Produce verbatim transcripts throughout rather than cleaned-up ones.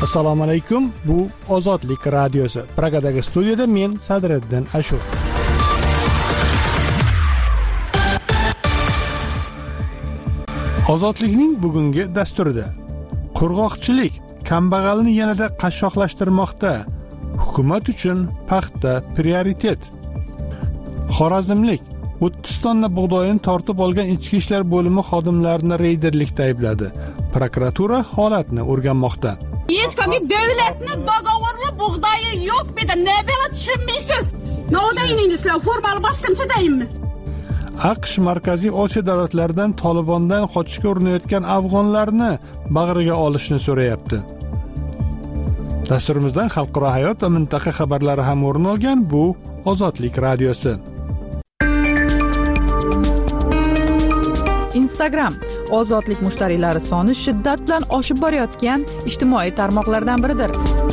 Assalomu alaykum. Bu Ozodlik radiosi. Pragadagi studiyada men Sadriddin Ashur. Ozodlikning bugungi dasturida qurg'oqchilik kambag'alni yanada qashshoqlashtirmoqda. Hukumat uchun paxta prioritet. Xorazmlik o'ttiz tonna bug'doyini tortib olgan ichki ishlar bo'limi xodimlarini reyderlikda aybladi. Prokuratura holatni o'rganmoqda. Hech kimi davlatning dogovorli bug'doyi yo'q bir de ne bela tushunmaysiz. Nodayingizlar formal bosqinchidaymi? AQSh Markaziy Osiyo davlatlaridan Tolibondan qochishga urinayotgan afg'onlarni bag'riga olishni so'rayapti. Dasturimizdan xalqaro hayot va mintaqa xabarlari ham o'rin olgan. Bu Ozodlik radiosi. Instagram ozodlik mushtariylari soni shiddat bilan oshib borayotgan ijtimoiy tarmoqlardan biridir.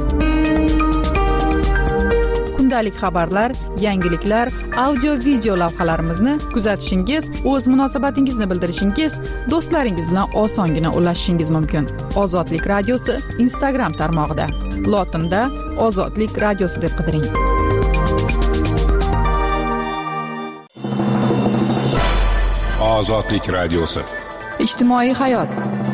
Kundalik xabarlar, yangiliklar, audio video lavhalarimizni kuzatishingiz, o'z munosabatingizni bildirishingiz, do'stlaringiz bilan osongina ulashishingiz mumkin. Ozodlik radiosi Instagram tarmog'ida. Lotinda Ozodlik radiosi deb qidiring. Ozodlik radiosi. Ijtimoiy hayot.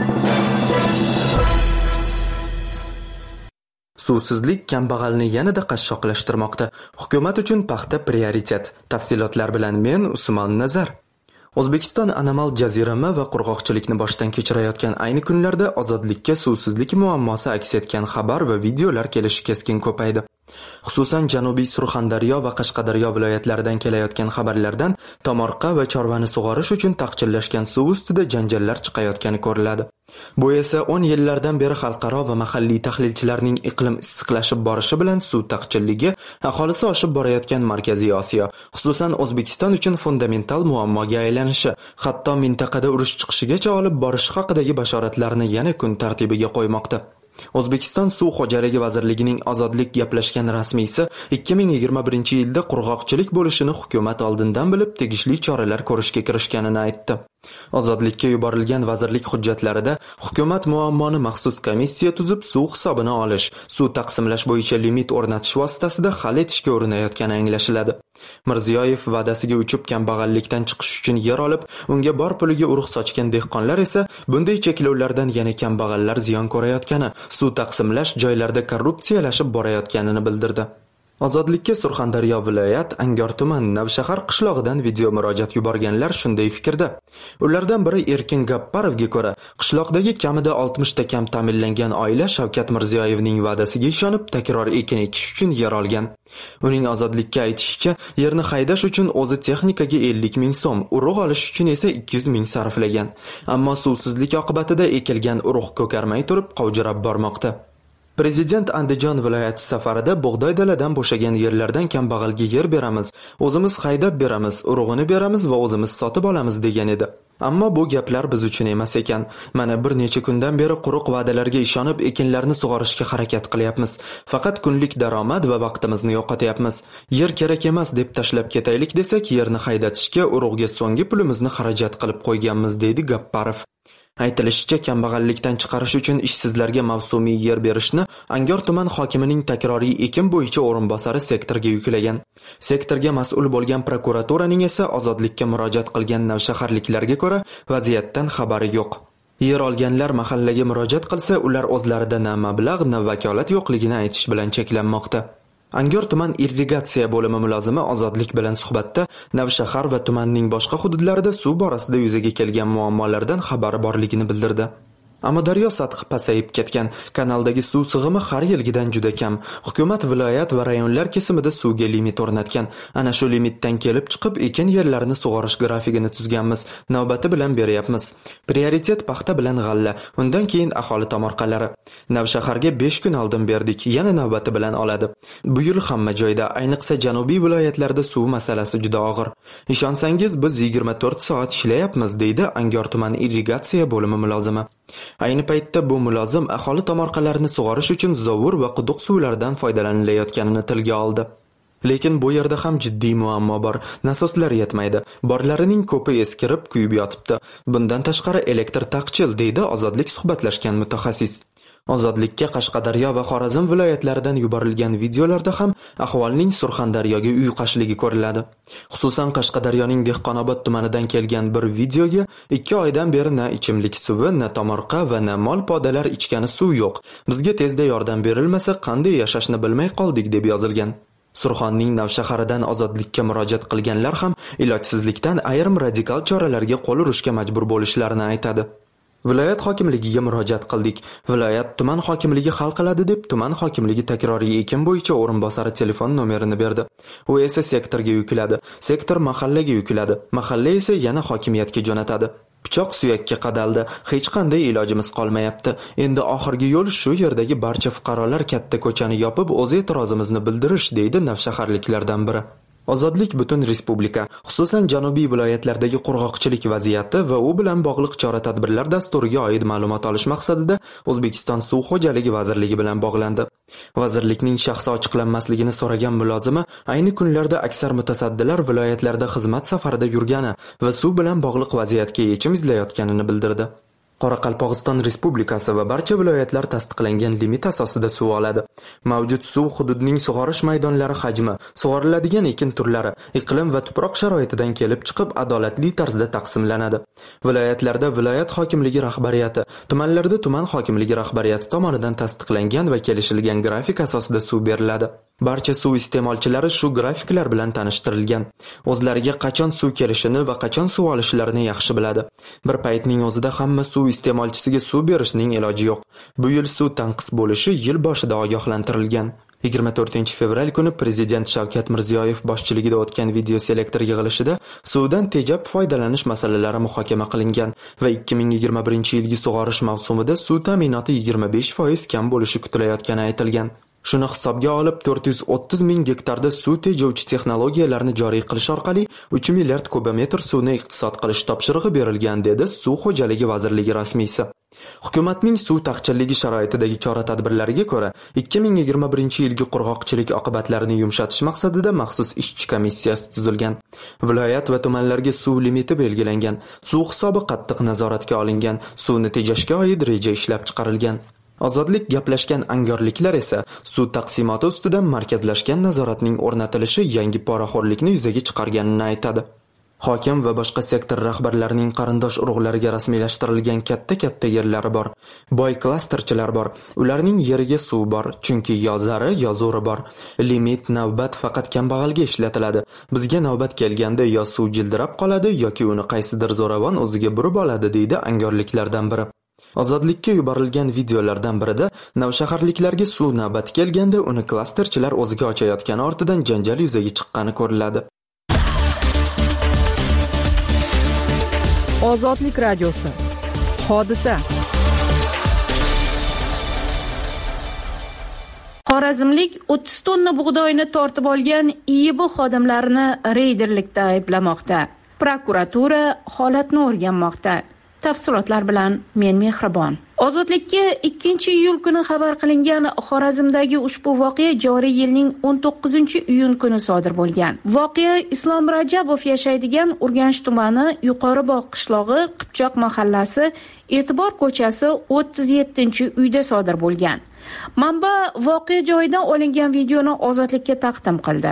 Suvsizlik kambag'alni yanada qashshoqlashtirmoqda. Hukumat uchun paxta prioritet. Tafsilotlar bilan men Usmon Nazar. O'zbekiston anomal jazirama va qurg'oqchilikni boshdan kechirayotgan ayni kunlarda ozodlikka suvsizlik muammosi aks etgan xabar va videolar kelishi keskin ko'paydi. Xususan Janubiy Surxondaryo va Qashqadaryo viloyatlaridan kelayotgan xabarlardan tomorqa va chorvani sug'orish uchun taqchillashgan suv ustida janjallar chiqayotgani ko'riladi. Bu esa o'n yillardan beri xalqaro va mahalliy tahlilchilarning iqlim issiqlashib borishi bilan suv taqchilligi aholisi oshib borayotgan Markaziy Osiyo, xususan O'zbekiston uchun fundamental muammoga aylanishi, hatto mintaqada urush chiqishigacha olib borishi haqidagi bashoratlarni yana kun tartibiga qo'ymoqda. O'zbekiston Suv xo'jaligi vazirligining ozodlik gaplashgan rasmiysi ikki ming yigirma birinchi yilda qurg'oqchilik bo'lishini hukumat oldindan bilib tegishli choralar ko'rishga kirishganini aytdi. Ozodlikka yuborilgan vazirlik hujjatlarida hukumat muammoni maxsus komissiya tuzib suv hisobini olish, suv taqsimlash bo'yicha limit o'rnatish vositasida hal etishga urinayotgani anglashiladi. Mirziyoyev va'dasiga uchib kambag'allikdan chiqish uchun yer olib, unga bor puliga urug' sochgan dehqonlar esa bunday cheklovlardan yana kambag'allar ziyon ko'rayotgani, suv taqsimlash joylarda korrupsiyalashib borayotganini bildirdi. Ozodlikka Surxondaryo viloyat Angor tuman Navshahar qishlog'idan video murojaat yuborganlar shunday fikrda. Ulardan biri Erkin Gapparovga ko'ra, qishloqdagi kamida oltmish ta kam ta'minlangan oila Shavkat Mirziyoyevning va'dasiga ishonib takror ekin ekish uchun yer olgan. Uning ozodlikka aytishicha, yerni haydash uchun o'zi texnikaga ellik ming so'm, urug' olish uchun esa ikki yuz ming sarflagan. Ammo suvsizlik oqibatida ekilgan urug' ko'karmay turib qovjirab bormoqda. Prezident Andijon viloyati safarida bug'doy daladan bo'shagan yerlardan kambag'alga yer beramiz, o'zimiz haydab beramiz, urug'ini beramiz va o'zimiz sotib olamiz degan edi. Ammo bu gaplar biz uchun emas ekan. Mana bir necha kundan beri quruq va'dalarga ishonib ekinlarni sug'orishga harakat qilyapmiz. Faqat kunlik daromad va vaqtimizni yo'qotyapmiz. Yer kerak emas deb tashlab ketaylik desak, yerni haydatishga, urug'ga so'nggi pulimizni xarajat qilib qo'yganmiz, deydi Gapparov. Aytilishicha, kambag'allikdan chiqarish uchun ishsizlarga mavsumiy yer berishni Angor tuman hokimining takroriy ekin bo'yicha o'rinbosari sektorga yuklagan. Sektorga mas'ul bo'lgan prokuraturaning esa ozodlikka murojaat qilgan navshaharliklarga ko'ra vaziyatdan xabari yo'q. Yer olganlar mahallaga murojaat qilsa, ular o'zlarida na mablag', na vakolat yo'qligini aytish bilan cheklanmoqda. Angor tuman irrigatsiya bo'limi mulozimi ozodlik bilan suhbatda Navshahar va tumanning boshqa hududlarida suv borasida yuzaga kelgan muammolardan xabari borligini bildirdi. Amudaryo sathi pasayib ketgan, kanaldagi suv sig'imi har yilgidan juda kam. Hukumat viloyat va rayonlar kesimida suvga limit o'rnatgan. Ana shu limitdan kelib chiqib ekin yerlarini sug'orish grafigini tuzganmiz. Navbati bilan beryapmiz. Prioritet paxta bilan g'alla, undan keyin aholi tomorqalari. Navshaharga besh kun oldin berdik, yana navbati bilan oladi. Bu yil hamma joyda, ayniqsa janubiy viloyatlarda suv masalasi juda og'ir. Ishonsangiz, biz yigirma to'rt soat ishlayapmiz, deydi Angor tuman irrigatsiya bo'limi mulozimi. Ayni paytda bu mulozim aholi tomorqalarini sug'orish uchun zovur va quduq suvlaridan foydalanilayotganini tilga oldi. Lekin bu yerda ham jiddiy muammo bor. Nasoslar yetmaydi. Borlarining ko'pi eskirib, kuyib yotibdi. Bundan tashqari elektr taqchil, deydi ozodlik suhbatlashgan mutaxassis. Ozodlikka Qashqadaryo va Xorazm viloyatlaridan yuborilgan videolarda ham ahvolning Surxondaryoga uyqashligi ko'riladi. Xususan Qashqadaryoning Dehqonobod tumanidan kelgan bir videoga ikki oydan beri na ichimlik suvi, na tomorqa va na mol podalar ichgani suv yo'q. Bizga tezda yordam berilmasa qanday yashashni bilmay qoldik deb yozilgan. Surxonning Navshaharidan ozodlikka murojaat qilganlar ham ilojsizlikdan ayrim radikal choralarga qo'l urishga majbur bo'lishlarini aytadi. Viloyat hokimligiga murojaat qildik. Viloyat tuman hokimligi hal qiladi deb tuman hokimligi takroriy ekin bo'yicha o'rinbosari telefon nomerini berdi. U esa sektorga yukladi. Sektor mahallaga yukladi. Mahalla esa yana hokimiyatga jo'natadi. Pichoq suyakka qadaldi. Hech qanday ilojimiz qolmayapti. Endi oxirgi yo'l shu yerdagi barcha fuqarolar katta ko'chani yopib o'z e'tirozimizni bildirish, deydi navshaharliklardan biri. Ozodlik butun respublika, xususan janubiy viloyatlardagi qurg'oqchilik vaziyati va u bilan bog'liq chora-tadbirlar dasturiga oid ma'lumot olish maqsadida O'zbekiston Suv xo'jaligi vazirligi bilan bog'landi. Vazirlikning shaxsi ochiqlanmasligini so'ragan mulozima ayni kunlarda aksar mutasaddilar viloyatlarda xizmat safarida yurgani va suv bilan bog'liq vaziyatga yechim izlayotganini bildirdi. Qoraqalpog'iston Respublikasi va barcha viloyatlar tasdiqlangan limit asosida suv oladi. Mavjud suv hududining sug'orish maydonlari hajmi, sug'oriladigan ekin turlari, iqlim va tuproq sharoitidan kelib chiqib adolatli tarzda taqsimlanadi. Viloyatlarda viloyat hokimligi rahbariyati, tumanlarda tuman hokimligi rahbariyati tomonidan tasdiqlangan va kelishilgan grafik asosida suv beriladi. Barcha suv iste'molchilari shu grafiklar bilan tanishtirilgan. O'zlariga qachon suv kelishini va qachon suv olishlarini yaxshi biladi. Bir paytning o'zida hamma suv iste'molchisiga suv berishning iloji yo'q. Bu yil suv tanqis bo'lishi yil boshida ogohlantirilgan. yigirma to'rtinchi fevral kuni Prezident Shavkat Mirziyoyev boshchiligida o'tgan video selektor yig'ilishida suvdan tejab foydalanish masalalari muhokama qilingan va ikki ming yigirma birinchi yilgi sug'orish mavsumida suv ta'minoti yigirma besh foiz kam bo'lishi kutilayotgani aytilgan. Shuni hisobga olib to'rt yuz o'ttiz ming gektarda suv tejovchi texnologiyalarni joriy qilish orqali uch milliard kubometr suvni iqtisod qilish topshirig'i berilgan, dedi Suv xo'jaligi vazirligi rasmiysi. Hukumatning suv taqchilligi sharoitidagi chora-tadbirlariga ko'ra, ikki ming yigirma birinchi yilgi qurg'oqchilik oqibatlarini yumshatish maqsadida maxsus ishchi komissiyasi tuzilgan. Viloyat va tumanlarga suv limiti belgilangan, suv hisobi qattiq nazoratga olingan, suvni tejashga oid reja ishlab chiqarilgan. Ozodlik gaplashgan angorliklar esa suv taqsimoti ustidan markazlashgan nazoratning o'rnatilishi yangi poraxo'rlikni yuzaga chiqarganini aytadi. Hokim va boshqa sektor rahbarlarining qarindosh urug'lariga rasmiylashtirilgan katta-katta yerlari bor. Boy klasterchilar bor. Ularning yeriga suv bor, chunki yo zari, yo zo'ri bor. Limit, navbat faqat kambag'alga ishlatiladi. Bizga navbat kelganda yo suv jildirab qoladi yoki uni qaysidir zo'ravon o'ziga burib oladi, deydi angorliklardan biri. Ozodlikka yuborilgan videolardan birida navshaharliklarga suv navbati kelganda uni klasterchilar o'ziga ochayotgani ortidan janjal yuzaga chiqqani ko'riladi. Ozodlik radiosi. Hodisa. Xorazmlik o'ttiz tonna bug'doyni tortib olgan I I B xodimlarini reyderlikda ayblamoqda. Prokuratura holatni o'rganmoqda. Tafsilotlar bilan men Mehribon. Ozodlikka ikkinchi iyul kuni xabar qilingan Xorazmdagi ushbu voqea joriy yilning o'n to'qqizinchi iyun kuni sodir bo'lgan. Voqea Islom Rajabov yashaydigan Urganch tumani Yuqori Bog' qishlog'i Qipchoq mahallasi E'tibor ko'chasi o'ttiz yettinchi uyda sodir bo'lgan. Manba voqea joyidan olingan videoni Ozodlikka taqdim qildi.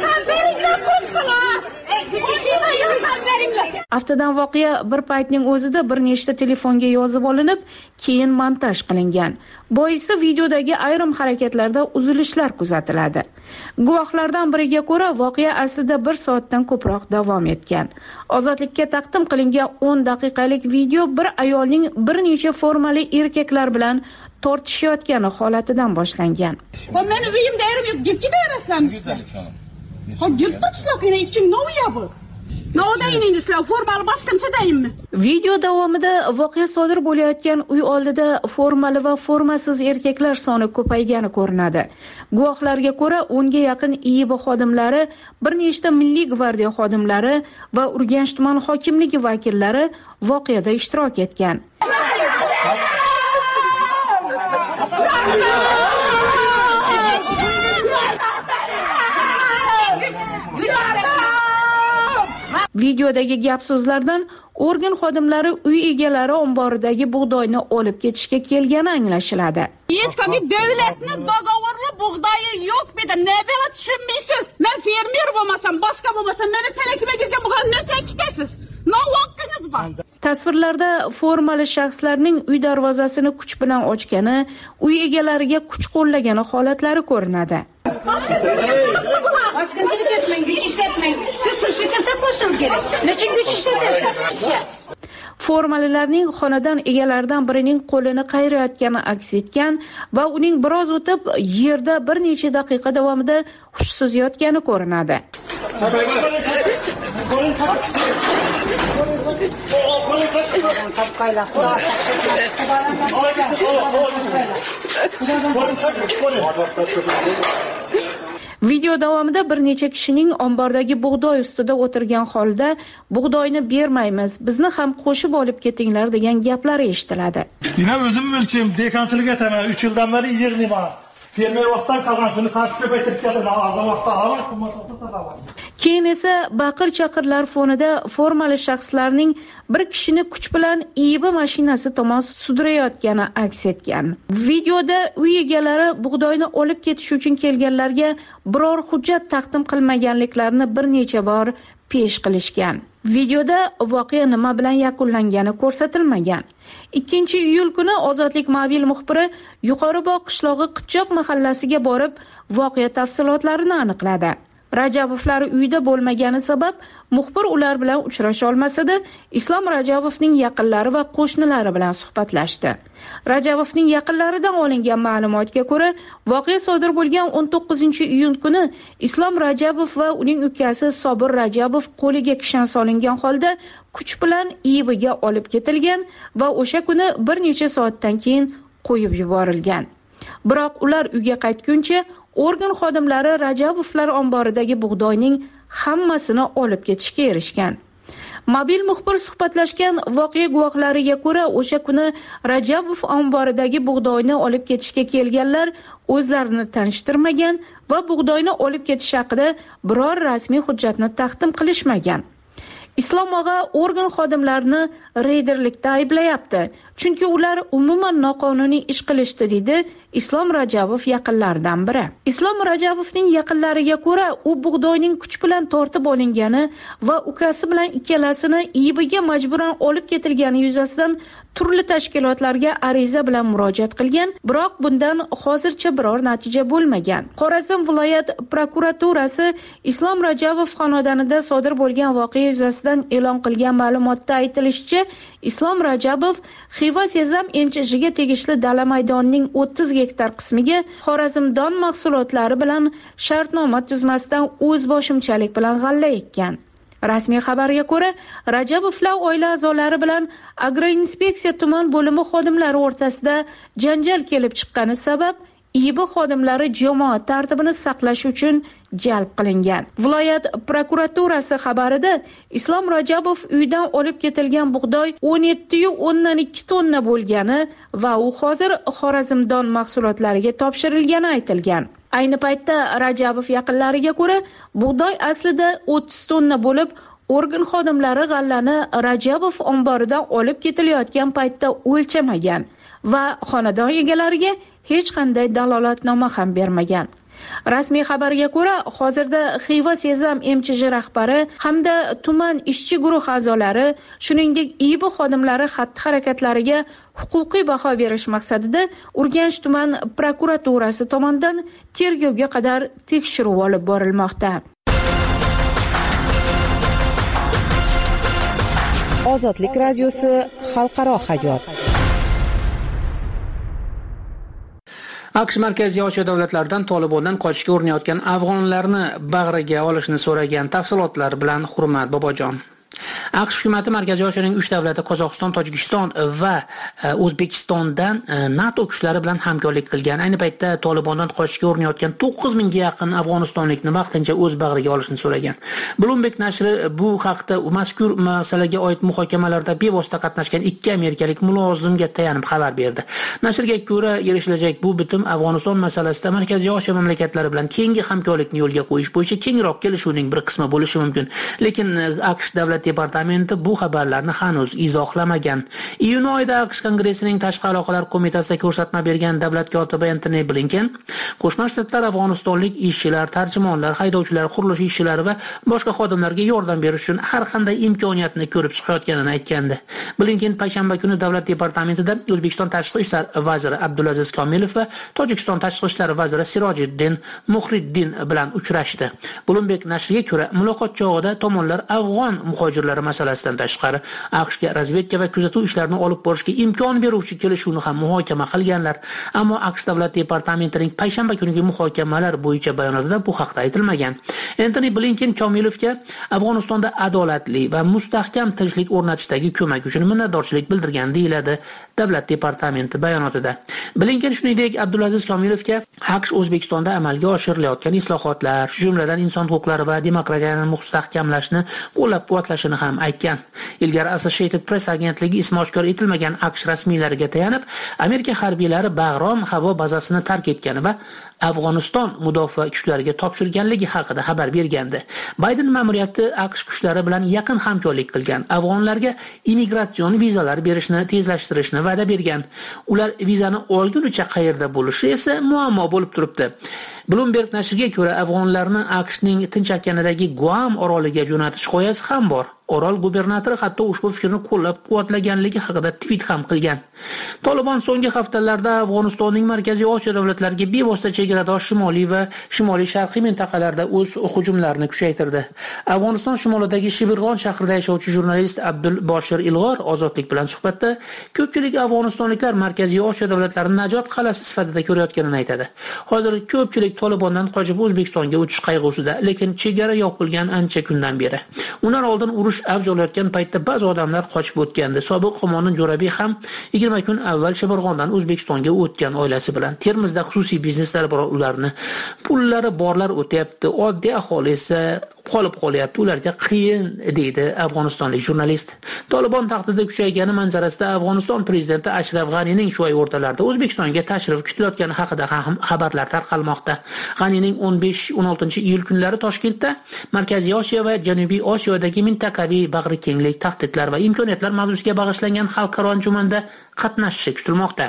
Aftidan voqea bir paytning o'zida bir nechta telefonga yozib olinib, keyin montaj qilingan. Boisi videodagi ayrim harakatlarda uzilishlar kuzatiladi. Guvohlardan biriga ko'ra, voqea aslida bir soatdan ko'proq davom etgan. Ozodlikka taqdim qilingan o'n daqiqalik video bir ayolning bir necha formali erkaklar bilan tortishayotgani holatidan boshlangan. Meni uyimda erim yo'q, gitki berasizlar. Ha, yurtdoshlar kerak, ichim no'ya bu. Video davomida voqea sodir bo'layotgan uy oldida formali va formasiz erkaklar soni ko'paygani ko'rinadi. Guvohlarga ko'ra, o'nga yaqin I I B xodimlari, bir nechta Milliy gvardiya xodimlari va Urganch tuman hokimligi vakillari voqeada ishtirok etgan. Videodagi gap so'zlardan organ xodimlari uy egalari omboridagi bug'doyni olib ketishga kelgani anglashiladi. Hech qanday davlatning dogovorli bug'doyi yo'q bu yerda. Ne bela tushunmaysiz? Men fermer bo'lmasam, boshqa bo'lmasam, meni talakima kelgan bug'doyni nechun ketasiz? No haqqingiz bor. Tasvirlarda formali shaxslarning uy darvozasini kuch bilan ochgani, uy egalariga kuch qo'llagani holatlari ko'rinadi. Askanchilik etmang, kuch ishlatmang. Siz turishga kirsa qo'shil kerak. Nechun kuch ishlatasiz? Formalilarning xonadon egalaridan birining qo'lini qayrayotgani aks etgan va uning biroz o'tib yerda bir necha daqiqa davomida hushsiz yotgani ko'rinadi. Video davomida bir necha kishining ombordagi bug'doy ustida o'tirgan holda bug'doyni bermaymiz, bizni ham qo'shib olib ketinglar degan gaplar eshitiladi. Yana o'zim mulkim, dekanchilik etaman, uch yildan beri yig'nayman. Fermer vaqtdan qolgan shuni qancha ko'paytirib ketaman, azon vaqtda havo qimmatga. Keyin esa baqir-chaqirlar fonida formali shaxslarning bir kishini kuch bilan Ibi mashinasi tomon sudrayotgani aks etgan. Videoda uy egalari bug'doyni olib ketish uchun kelganlarga biror hujjat taqdim qilmaganliklarini bir necha bor pesh qilishgan. Videoda voqea nima bilan yakunlangani ko'rsatilmagan. ikkinchi iyul kuni Ozodlik mobil muxbiri Yuqoribog' qishlog'i Qitchoq mahallasiga borib, voqea tafsilotlarini aniqladi. Rajabovlar uyda bo'lmagani sabab muxbir ular bilan uchrasha olmasada, Islom Rajabovning yaqinlari va qo'shnilari bilan suhbatlashdi. Rajabovning yaqinlaridan olingan ma'lumotga ko'ra, voqea sodir bo'lgan o'n to'qqizinchi iyun kuni Islom Rajabov va uning ukasi Sobir Rajabov qo'liga kishan solingan holda kuch bilan Ibiga olib ketilgan va o'sha kuni bir necha soatdan keyin qo'yib yuborilgan. Biroq ular uyga qaytguncha organ xodimlari Rajabovlar omboridagi bug'doyning hammasini olib ketishga erishgan. Mobil muxbir suhbatlashgan voqea guvohlariga ko'ra, o'sha kuni Rajabov omboridagi bug'doyni olib ketishga kelganlar o'zlarini tanishtirmagan va bug'doyni olib ketish haqida biror rasmiy hujjatni taqdim qilishmagan. Islom og'a organ xodimlarini reyderlikda ayblayapti, chunki ular umuman noqonuniy ish qilishdi, dedi Islom Rajabov yaqinlaridan biri. Islom Rajabovning yaqinlariga ko'ra, u bug'doyning kuch bilan tortib olingani va ukasi bilan ikkalasini Ibiga majburan olib ketilgani yuzasidan turli tashkilotlarga ariza bilan murojaat qilgan, biroq bundan hozircha biror natija bo'lmagan. Xorazm viloyat prokuraturasi Islom Rajabov xonadonida sodir bo'lgan voqea yuzasidan e'lon qilgan ma'lumotda aytilishicha, Islom Rajabov Xiva Sezam M C Hga tegishli dala maydonining o'ttiz gektar qismiga Xorazmdon mahsulotlari bilan shartnoma tuzmasdan o'z boshimchalik bilan g'alla ekkan. Rasmiy xabarga ko'ra, Rajabovlar oila a'zolari bilan agroinspeksiya tuman bo'limi xodimlari o'rtasida janjal kelib chiqqani sabab Ibi xodimlari jamoat tartibini saqlash uchun jalb qilingan. Viloyat prokuraturasi xabarida Islom Rajabov uydan olib ketilgan bug'doy o'n yetti o'ndan ikki tonna bo'lgani va u hozir Xorazmdon mahsulotlariga topshirilgani aytilgan. Ayni paytda Rajabov yaqinlariga ko'ra, bug'doy aslida o'ttiz tonna bo'lib, organ xodimlari g'allani Rajabov omboridan olib ketilayotgan paytda o'lchamagan va xonadon egalariga hech qanday dalolatnoma ham bermagan. Rasmiy xabarga ko'ra, hozirda Xiva Sezam M C H rahbari hamda tuman ishchi guruh a'zolari, shuningdek Ibi xodimlari xatti-harakatlariga huquqiy baho berish maqsadida Urganch tuman prokuraturasi tomonidan tergovga qadar tekshiruv olib borilmoqda. Ozodlik radiosi xalqaro hayot. AQSh Markaziy Osiyo davlatlaridan Tolibondan qochishga urinayotgan afg'onlarni bag'riga olishni so'ragan tafsilotlar bilan Hurmat Bobojon. AQSh hukumati Markaziy Osiyoning uch davlati Qozog'iston, Tojikiston va O'zbekistondan NATO kuchlari bilan hamkorlik qilgan. Ayni paytda Tolibondan qochishga urinayotgan to'qqiz mingga yaqin afg'onistonlikni vaqtincha o'z bag'riga olishni so'ragan. Bloomberg nashri bu haqda mazkur masalaga oid muhokamalarda bevosita qatnashgan ikki amerikalik mulozimga tayanib xabar berdi. Nashrga ko'ra, erishilajak bu bitim Afg'oniston masalasida Markaziy Osiyo mamlakatlari bilan keyingi hamkorlikni yo'lga qo'yish bo'yicha kengroq kelishuvning bir qismi bo'lishi mumkin. Lekin AQSh davlat departamenti departamenti bu xabarlarni hanuz izohlamagan. Iyun oyida AQSh Kongressining Tashqi aloqalar qo'mitasida ko'rsatma bergan davlat kotibi Antony Blinken Qo'shma Shtatlar Afg'onistonlik ishchilar, tarjimonlar, haydovchilar, qurilish ishchilari va boshqa xodimlarga yordam berish uchun har qanday imkoniyatni ko'rib chiqayotganini aytgandi. Blinken payshanba kuni davlat departamentida O'zbekiston tashqi ishlar vaziri Abdulaziz Komilov va Tojikiston tashqi ishlar vaziri Sirojiddin Muhriddin bilan uchrashdi. Bloomberg nashriga ko'ra, muloqot chog'ida tomonlar afg'on muhojirlari masalasidan tashqari AQShga razvedka va kuzatuv ishlarini olib borishga imkon beruvchi kelishuvni ham muhokama qilganlar. Ammo AQSh davlat departamentining payshanba kungi muhokamalar bo'yicha bayonotida bu haqda aytilmagan. Antony Blinken Komilovga Afg'onistonda adolatli va mustahkam tinchlik o'rnatishdagi ko'mak uchun minnatdorchilik bildirgan deyiladi davlat departamenti bayonotida. Blinken shuningdek Abdulaziz Komilovga AQSh O'zbekistonda amalga oshirilayotgan islohotlar, shu jumladan inson huquqlari va demokratiyani mustahkamlashni qo'llab-quvvatlashini ham aytgan. Ilgari Associated Press agentligi ismi oshkor etilmagan AQSh rasmiylariga tayanib, Amerika harbiylari Bag'rom havo bazasini tark etgani va Afg'oniston mudofaa kuchlariga topshirganligi haqida xabar bergandi. Bayden ma'muriyati AQSh kuchlari bilan yaqin hamkorlik qilgan, afg'onlarga immigratsion vizalar berishni tezlashtirishni va'da bergan. Ular vizani olgunicha qayerda bo'lishi esa muammo bo'lib turibdi. Bloomberg nashriga ko'ra, afg'onlarni AQShning Tinch okeanidagi Guam oroliga jo'natish g'oyasi ham bor. Orol gubernatori hatto ushbu fikrni qo'llab-quvvatlaganligi haqida tweet ham qilgan. Tolibon so'nggi haftalarda Afg'onistonning Markaziy Osiyo davlatlariga bevosita chegaradosh shimoliy va shimoliy sharqiy mintaqalarda o'z hujumlarini kuchaytirdi. Afg'oniston shimolidagi Shibirg'on shahrida yashovchi jurnalist Abdul Boshir Ilg'or Ozodlik bilan suhbatda ko'pchilik afg'onistonliklar Markaziy Osiyo davlatlarini najot qal'asi sifatida ko'rayotganini aytadi. Hozir ko'pchilik Tolibondan qochib O'zbekistonga o'tish qayg'usida, lekin chegara yopilgan ancha kundan beri. Undan oldin urush avj olayotgan paytda ba'zi odamlar qochib o'tgandi. Sobiq qo'mondon Jo'rabiy ham yigirma kun avval Shibirg'ondan O'zbekistonga o'tgan oilasi bilan. Termizda xususiy bizneslar bor, ularni pullari borlar o'tyapti, oddiy aholi esa qolib qolyapti, ularga qiyin, deydi afg'onistonlik jurnalist. Tolibon taxtida kuchaygani manzarasida Afg'oniston prezidenti Ashraf G'anining shu oy o'rtalarida O'zbekistonga tashrif kutilayotgani haqida ham xabarlar tarqalmoqda. G'anining o'n besh o'n oltinchi iyul kunlari Toshkentda Markaziy Osiyo va Janubiy Osiyodagi mintaqaviy bag'rikenglik, tahdidlar va imkoniyatlar mavzusiga bag'ishlangan xalqaro anjumanda qatnashishi kutilmoqda.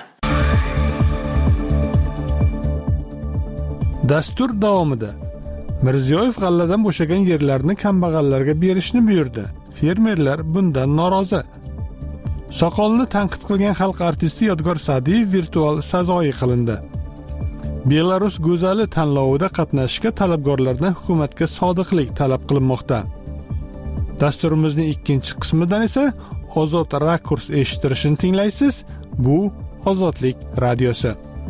Dastur davomida Mirziyoyev g'alladan bo'shagan yerlarni kambag'allarga berishni buyurdi. Fermerlar bundan norozi. Soqolni tanqid qilgan xalq artisti Yodgor Sa'diyev virtual sazoyi qilindi. Belarus go'zali tanlovida qatnashishga talabgorlardan hukumatga sodiqlik talab qilinmoqda. Dasturimizning ikkinchi qismidan esa Ozod rakurs eshittirishini tinglaysiz. Bu Ozodlik radiosi.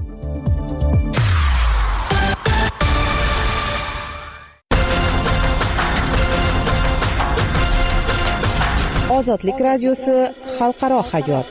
Ozodlik radiosi xalqaro hayot.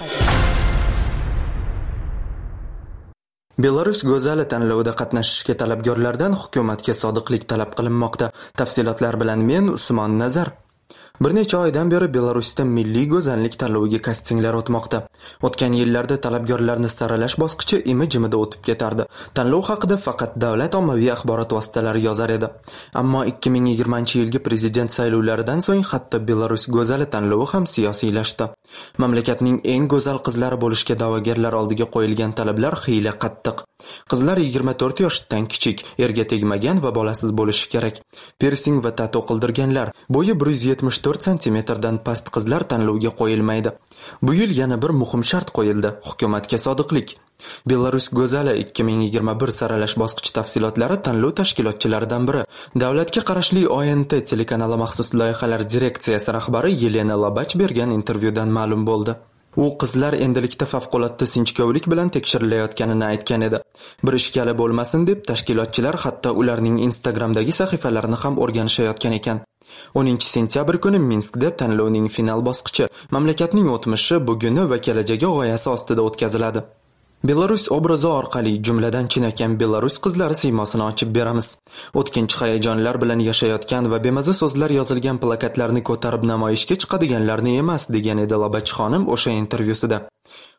Belarus go'zali tanlovida qatnashishga talabgorlardan hukumatga sodiqlik talab qilinmoqda. Tafsilotlar bilan men Usmon Nazar. Bir necha oydan beri Belarusda milliy go'zallik tanloviga kastinglar o'tmoqda. O'tgan yillarda talabgorlarni saralash bosqichi imi-jimida o'tib ketardi. Tanlov haqida faqat davlat ommaviy axborot vositalari yozar edi. Ammo ikki ming yigirmanchi yilgi prezident saylovlaridan so'ng hatto Belarus go'zali tanlovi ham siyosiylashdi. Mamlakatning eng go'zal qizlari bo'lishga da'vogarlar oldiga qo'yilgan talablar xiyla qattiq. Qizlar yigirma to'rt yoshdan kichik, erga tegmagan va bolasiz bo'lishi kerak. Pirsing va tato qildirganlar, bo'yi bir yuz yetmish to'rt santimetrdan past qizlar tanlovga qo'yilmaydi. Bu yil yana bir muhim shart qo'yildi: hukumatga sodiqlik. Belarus go'zali ikki ming yigirma bir saralash bosqichi tafsilotlari tanlov tashkilotchilaridan biri, davlatga qarashli O N T telekanali maxsus loyihalar direksiyasi rahbari Yelena Labach bergan intervyudan ma'lum bo'ldi. U qizlar endilikda favqulodda sinchkovlik bilan tekshirilayotganini aytgan edi. Bir ishkali bo'lmasin deb tashkilotchilar hatto ularning Instagramdagi sahifalarini ham o'rganishayotgan ekan. o'ninchi sentyabr kuni Minskda tanlovning final bosqichi, mamlakatning o'tmishi, buguni va kelajagi g'oyasi ostida o'tkaziladi. Belarus obrazi orqali, jumladan chinakam Belarus qizlari siymosini ochib beramiz. O'tkinchi hayajonlar bilan yashayotgan va bemaza so'zlar yozilgan plakatlarni ko'tarib namoyishga chiqadiganlarni emas, degan edi Labach xonim o'sha intervyusida.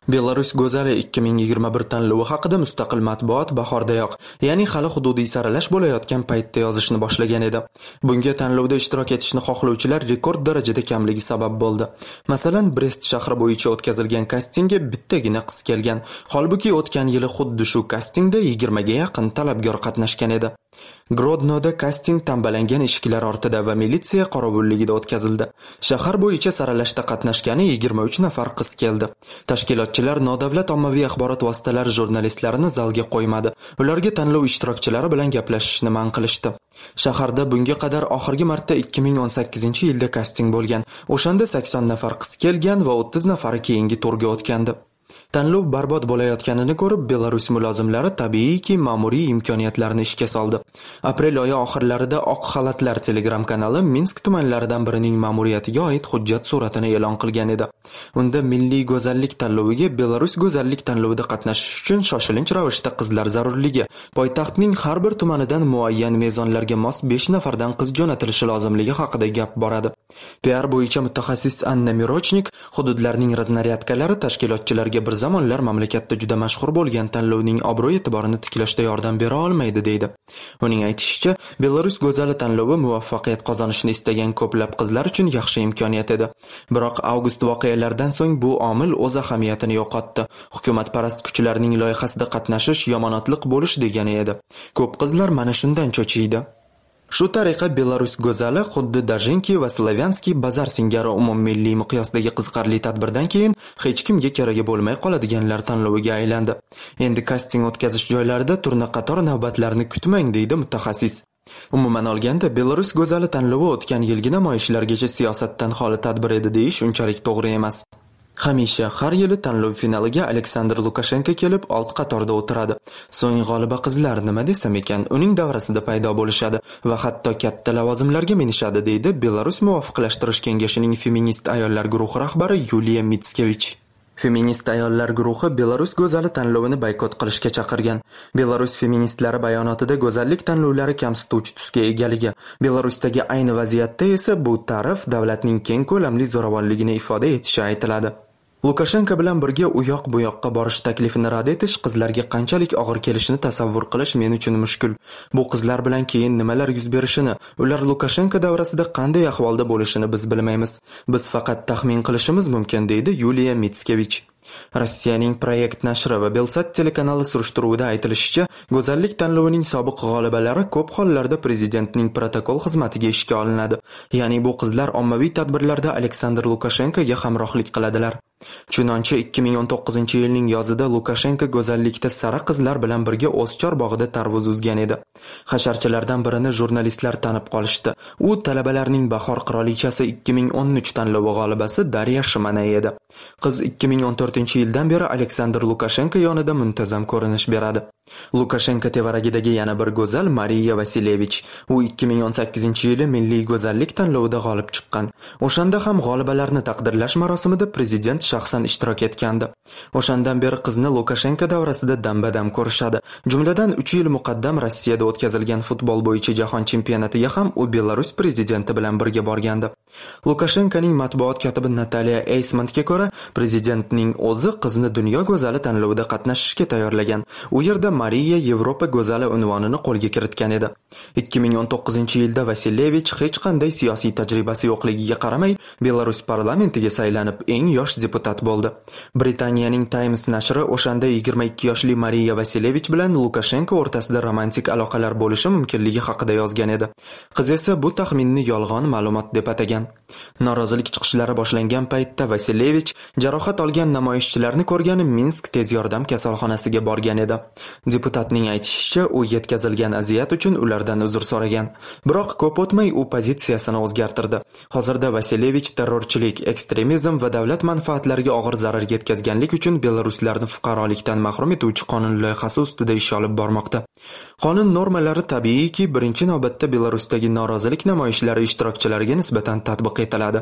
Belarus go'zali ikki ming yigirma bir tanlovi haqida mustaqil matbuot bahordayoq, ya'ni hali hududiy saralash bo'layotgan paytda yozishni boshlagan edi. Bunga tanlovda ishtirok etishni xohlovchilar rekord darajada kamligi sabab bo'ldi. Masalan, Brest shahri bo'yicha o'tkazilgan kastingga bittagina qiz kelgan. Holbuki o'tgan yili xuddi shu kastingda yigirmaga yaqin talabgor qatnashgan edi. Grodnoda kasting tambalangan eshiklar ortida va militsiya qorovulligida o'tkazildi. Shahar bo'yicha saralashda qatnashgani yigirma uch nafar qiz keldi. Tashkilotchilar nodavlat ommaviy axborot vositalari jurnalistlarini zalga qo'ymadi. Ularga tanlov ishtirokchilari bilan gaplashishni man qilishdi. Shaharda bunga qadar oxirgi marta ikki ming o'n sakkizinchi yilda kasting bo'lgan. O'shanda sakson nafar qiz kelgan va o'ttiz nafari keyingi turga o'tgandi. Tanlov barbod bo'layotganini ko'rib, Belarus mulozimlari tabiiyki ma'muriy imkoniyatlarni ishga soldi. Aprel oyi oxirlarida Oq xalatlar Telegram kanali Minsk tumanlaridan birining ma'muriyatiga oid hujjat suratini e'lon qilgan edi. Unda milliy go'zallik tanloviga Belarus go'zallik tanlovida qatnashish uchun shoshilinch ravishda qizlar zarurligi, poytaxtning har bir tumanidan muayyan mezonlarga mos besh nafardan qiz jo'natilishi lozimligi haqida gap boradi. P R bo'yicha mutaxassis Anna Mirochnik hududlarning raznaryadkalari tashkilotchilarga bir zamonlar mamlakatda juda mashhur bo'lgan tanlovning obro'-e'tiborini tiklashda yordam bera olmaydi deydi. Uning aytishicha, Belarus go'zali tanlovi muvaffaqiyat qozonishni istagan ko'plab qizlar uchun yaxshi imkoniyat edi. Biroq avgust voqealaridan so'ng bu omil o'z ahamiyatini yo'qotdi. Hukumatparast kuchlarning loyihasida qatnashish yomonotliq bo'lish degani edi. Ko'p qizlar mana shundan cho'chiydi. Shu tariqa Belarus go'zali xuddi Dajinki va Slavyanskiy bazar singari umummilliy miqyosdagi qiziqarli tadbirdan keyin hech kimga keragi bo'lmay qoladiganlar tanloviga aylandi. Endi kasting o'tkazish joylarida turna qator navbatlarni kutmang, deydi mutaxassis. Umuman olganda, Belarus go'zali tanlovi o'tgan yilgi namoyishlargacha siyosatdan xoli tadbir edi deyish unchalik to'g'ri emas. Hamisha har yili tanlov finaliga Aleksandr Lukashenko kelib old qatorda o'tiradi. So'ng g'oliba qizlar nima desam ekan, uning davrasida paydo bo'lishadi va hatto katta lavozimlarga minishadi, deydi Belarus muvofiqlashtirish kengashining feminist ayollar guruhi rahbari Yuliya Mitskevich. Feminist ayollar guruhi Belarus go'zali tanlovini boykot qilishga chaqirgan. Belarus feministlari bayonotida go'zallik tanlovlari kamsituvchi tusga egaligi, Belarusdagi ayni vaziyatda esa bu ta'rif davlatning keng ko'lamli zo'ravonligini ifoda etishi aytiladi. Lukashenko bilan birga u yoq bu yoqqa borish taklifini rad etish qizlarga qanchalik og'ir kelishini tasavvur qilish men uchun mushkul. Bu qizlar bilan keyin nimalar yuz berishini, ular Lukashenko davrasida qanday ahvolda bo'lishini biz bilmaymiz. Biz faqat taxmin qilishimiz mumkin, deydi Yuliya Mitskevich. Rossiyaning Proyekt nashri va Belsat telekanali surishtiruvida aytilishicha, go'zallik tanlovining sobiq g'olibalari ko'p hollarda prezidentning protokol xizmatiga ishga olinadi. Ya'ni bu qizlar ommaviy tadbirlarda Aleksandr Lukashenkoga hamrohlik qiladilar. Chunonchi ikki ming o'n to'qqizinchi yilning yozida Lukashenko go'zallikda sara qizlar bilan birga O'zchor bog'ida tarvuz uzgan edi. Hasharchilardan birini jurnalistlar tanib qolishdi. U talabalarning bahor qirolichasi ikki ming o'n uch tanlovi g'olibasi Darya Shimanay edi. Qiz ikki ming o'n to'rtinchi yildan beri Aleksandr Lukashenko yonida muntazam ko'rinish beradi. Lukashenko tevaragidagi yana bir go'zal Mariya Vasilyevich. U ikki ming o'n sakkizinchi yili milliy go'zallik tanlovida g'olib chiqqan. O'shanda ham g'olibalarni taqdirlash marosimida prezident shaxsan ishtirok etgandi. O'shandan beri qizni Lukashenko davrasida damba-dam ko'rishadi. Jumladan uch yil muqaddam Rossiyada o'tkazilgan futbol bo'yicha jahon chempionatiga ham u Belarus prezidenti bilan birga borgandi. Lukashenkoning matbuot kotibi Nataliya Eysmantga ko'ra, prezidentning o'zi qizni dunyo go'zali tanlovida qatnashishga tayyorlagan. U yerda Mariya Yevropa go'zali unvonini qo'lga kiritgan edi. ikki ming o'n to'qqizinchi yilda Vasilyevich hech qanday siyosiy tajribasi yo'qligiga qaramay, Belarus parlamentiga saylanib eng yosh deputat bo'ldi. Britaniyaning Times nashri o'shanda yigirma ikki yoshli Mariya Vasilyevich bilan Lukashenko o'rtasida romantik aloqalar bo'lishi mumkinligi haqida yozgan edi. Qiz esa bu taxminni yolg'on ma'lumot deb atagan. Norozilik chiqishlari boshlangan paytda Vasilyevich jarohat olgan namoyishchilarni ko'rgani Minsk tez yordam kasalxonasiga borgan edi. Deputatning aytishicha, u yetkazilgan aziyat uchun ulardan uzr so'ragan. Biroq ko'p o'tmay u pozitsiyasini o'zgartirdi. Hozirda Vasilyevich terrorchilik, ekstremizm va davlat manfaatlariga og'ir zarar yetkazganlik uchun belaruslarni fuqarolikdan mahrum etuvchi qonun loyihasi ustida ish olib bormoqda. Qonun normalari tabiiyki birinchi navbatda Belarusdagi norozilik namoyishlari ishtirokchilariga nisbatan tatbiq etiladi.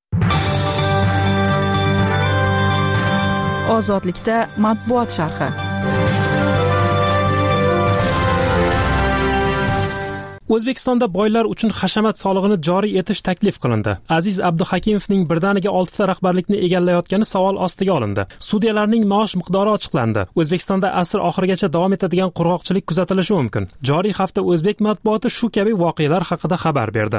Ozodlikda matbuot sharhi. O'zbekistonda boylar uchun hashamat solig'ini joriy etish taklif qilindi. Aziz Abduhakimovning birdaniga oltita rahbarlikni egallayotgani savol ostiga olindi. Sudyalarning maosh miqdori ochiqlandi. O'zbekistonda asr oxirigacha davom etadigan qurg'oqchilik kuzatilishi mumkin. Joriy hafta o'zbek matbuoti shu kabi voqealar haqida xabar berdi.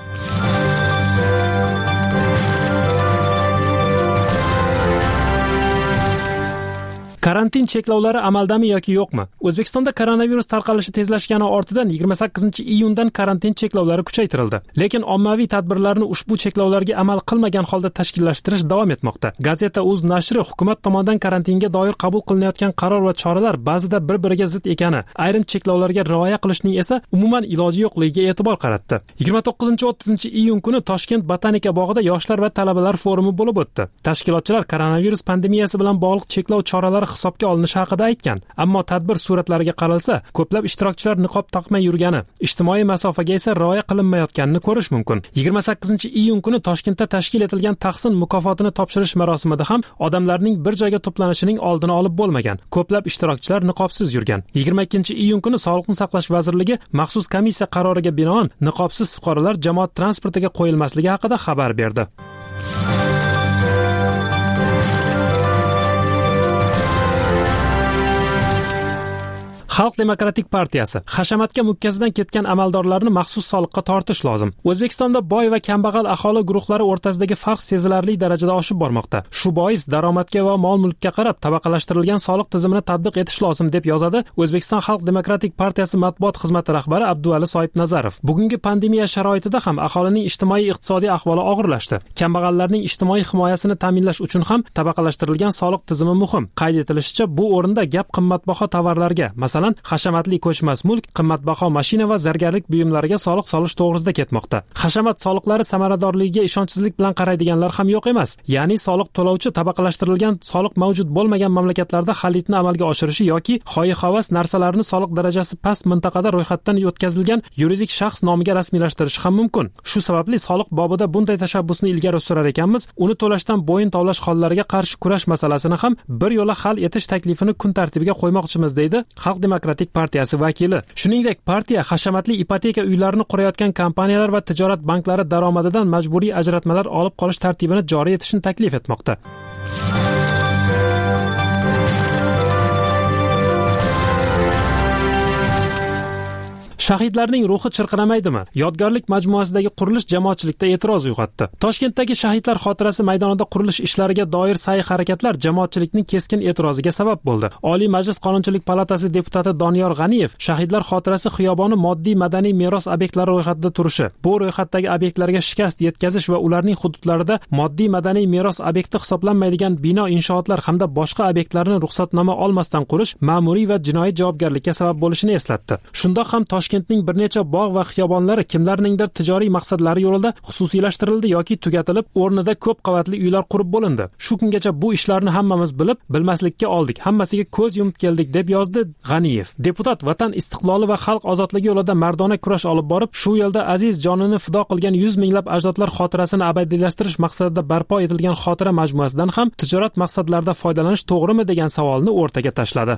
Karantin cheklovlari amaldami yoki yo'qmi? O'zbekistonda koronavirus tarqalishi tezlashgani ortidan yigirma sakkizinchi iyundan karantin cheklovlari kuchaytirildi. Lekin ommaviy tadbirlarni ushbu cheklovlarga amal qilmagan holda tashkillashtirish davom etmoqda. Gazeta Uz nashri hukumat tomonidan karantinga doir qabul qilinayotgan qaror va choralar ba'zida bir-biriga zid ekani, ayrim cheklovlarga rioya qilishning esa umuman iloji yo'qligiga e'tibor qaratdi. yigirma to'qqizinchi o'ttizinchi iyun kuni Toshkent botanika bog'ida yoshlar va talabalar forumi bo'lib o'tdi. Tashkilotchilar koronavirus pandemiyasi bilan bog'liq cheklov choralari hisobga olinishi haqida aytgan, ammo tadbir suratlariga qaralsa, ko'plab ishtirokchilar niqob taqmay yurgani, ijtimoiy masofaga esa rioya qilinmayotganini ko'rish mumkin. yigirma sakkizinchi iyun kuni Toshkentda tashkil etilgan Tahsin mukofotini topshirish marosimida ham odamlarning bir joyga to'planishining oldini olib bo'lmagan. Ko'plab ishtirokchilar niqobsiz yurgan. yigirma ikkinchi iyun kuni Sog'liqni saqlash vazirligi maxsus komissiya qaroriga binoan niqobsiz fuqarolar jamoat transportiga qo'yilmasligi haqida xabar berdi. Xalq demokratik partiyasi hashamatga mukkasidan ketgan amaldorlarni maxsus soliqqa tortish lozim. O'zbekistonda boy va kambag'al aholi guruhlari o'rtasidagi farq sezilarli darajada oshib bormoqda. Shu bois daromadga va mol-mulkka qarab tabaqalashtirilgan soliq tizimini tatbiq etish lozim deb yozadi O'zbekiston Xalq demokratik partiyasi matbuot xizmati rahbari Abduvali Soyibnazarov. Bugungi pandemiya sharoitida ham aholining ijtimoiy-iqtisodiy ahvoli og'irlashdi. Kambag'allarning ijtimoiy himoyasini ta'minlash uchun ham tabaqalashtirilgan soliq tizimi muhim. Qayd etilishicha, bu o'rinda gap qimmatbaho tovarlarga, masalan hashamatli ko'chmas mulk, qimmatbaho mashina va zargarlik buyumlariga soliq solish to'g'risida ketmoqda. Hashamat soliqlari samaradorligiga ishonchsizlik bilan qaraydiganlar ham yo'q emas. Ya'ni soliq to'lovchi tabaqalashtirilgan soliq mavjud bo'lmagan mamlakatlarda xaridni amalga oshirishi yoki xoyi-havas narsalarni soliq darajasi past mintaqada ro'yxatdan o'tkazilgan yuridik shaxs nomiga rasmiylashtirishi ham mumkin. Shu sababli soliq bobida bunday tashabbusni ilgari surar ekanmiz, uni to'lashdan bo'yin tovlash hollariga qarshi kurash masalasini ham bir yo'la hal etish taklifini kun tartibiga qo'ymoqchimiz, deydi Xalq demokratik partiyasi vakili. Shuningdek, partiya hashamatli ipoteka uylarini qurayotgan kompaniyalar va tijorat banklari daromadidan majburiy ajratmalar olib qolish tartibini joriy etishni taklif etmoqda. Shahidlarning ruhi chirqiramaydimi? Yodgorlik majmuasidagi qurilish jamoatchilikda e'tiroz uyg'otdi. Toshkentdagi shahidlar xotirasi maydonida qurilish ishlariga doir sa'y-harakatlar jamoatchilikning keskin e'tiroziga sabab bo'ldi. Oliy Majlis Qonunchilik palatasi deputati Doniyor G'aniyev shahidlar xotirasi xiyoboni moddiy madaniy meros obyektlari ro'yxatida turishi, bu ro'yxatdagi obyektlarga shikast yetkazish va ularning hududlarida moddiy madaniy meros obyekti hisoblanmaydigan bino, inshootlar hamda boshqa obyektlarni ruxsatnoma olmasdan qurish ma'muriy va jinoiy javobgarlikka sabab bo'lishini eslatdi. Shundoq ham Toshkentning bir necha bog' va xiyobonlari kimlarningdir tijoriy maqsadlari yo'lida xususiylashtirildi yoki tugatilib, o'rnida ko'p qavatli uylar qurib bo'lindi. Shu kungacha bu ishlarni hammamiz bilib, bilmaslikka oldik, hammasiga ko'z yumib keldik, deb yozdi G'aniyev. Deputat vatan istiqloli va xalq ozodligi yo'lida mardona kurash olib borib, shu yo'lda aziz jonini fido qilgan yuz minglab ajdodlar xotirasini abadiylashtirish maqsadida barpo etilgan xotira majmuasidan ham tijorat maqsadlarida foydalanish to'g'rimi degan savolni o'rtaga tashladi.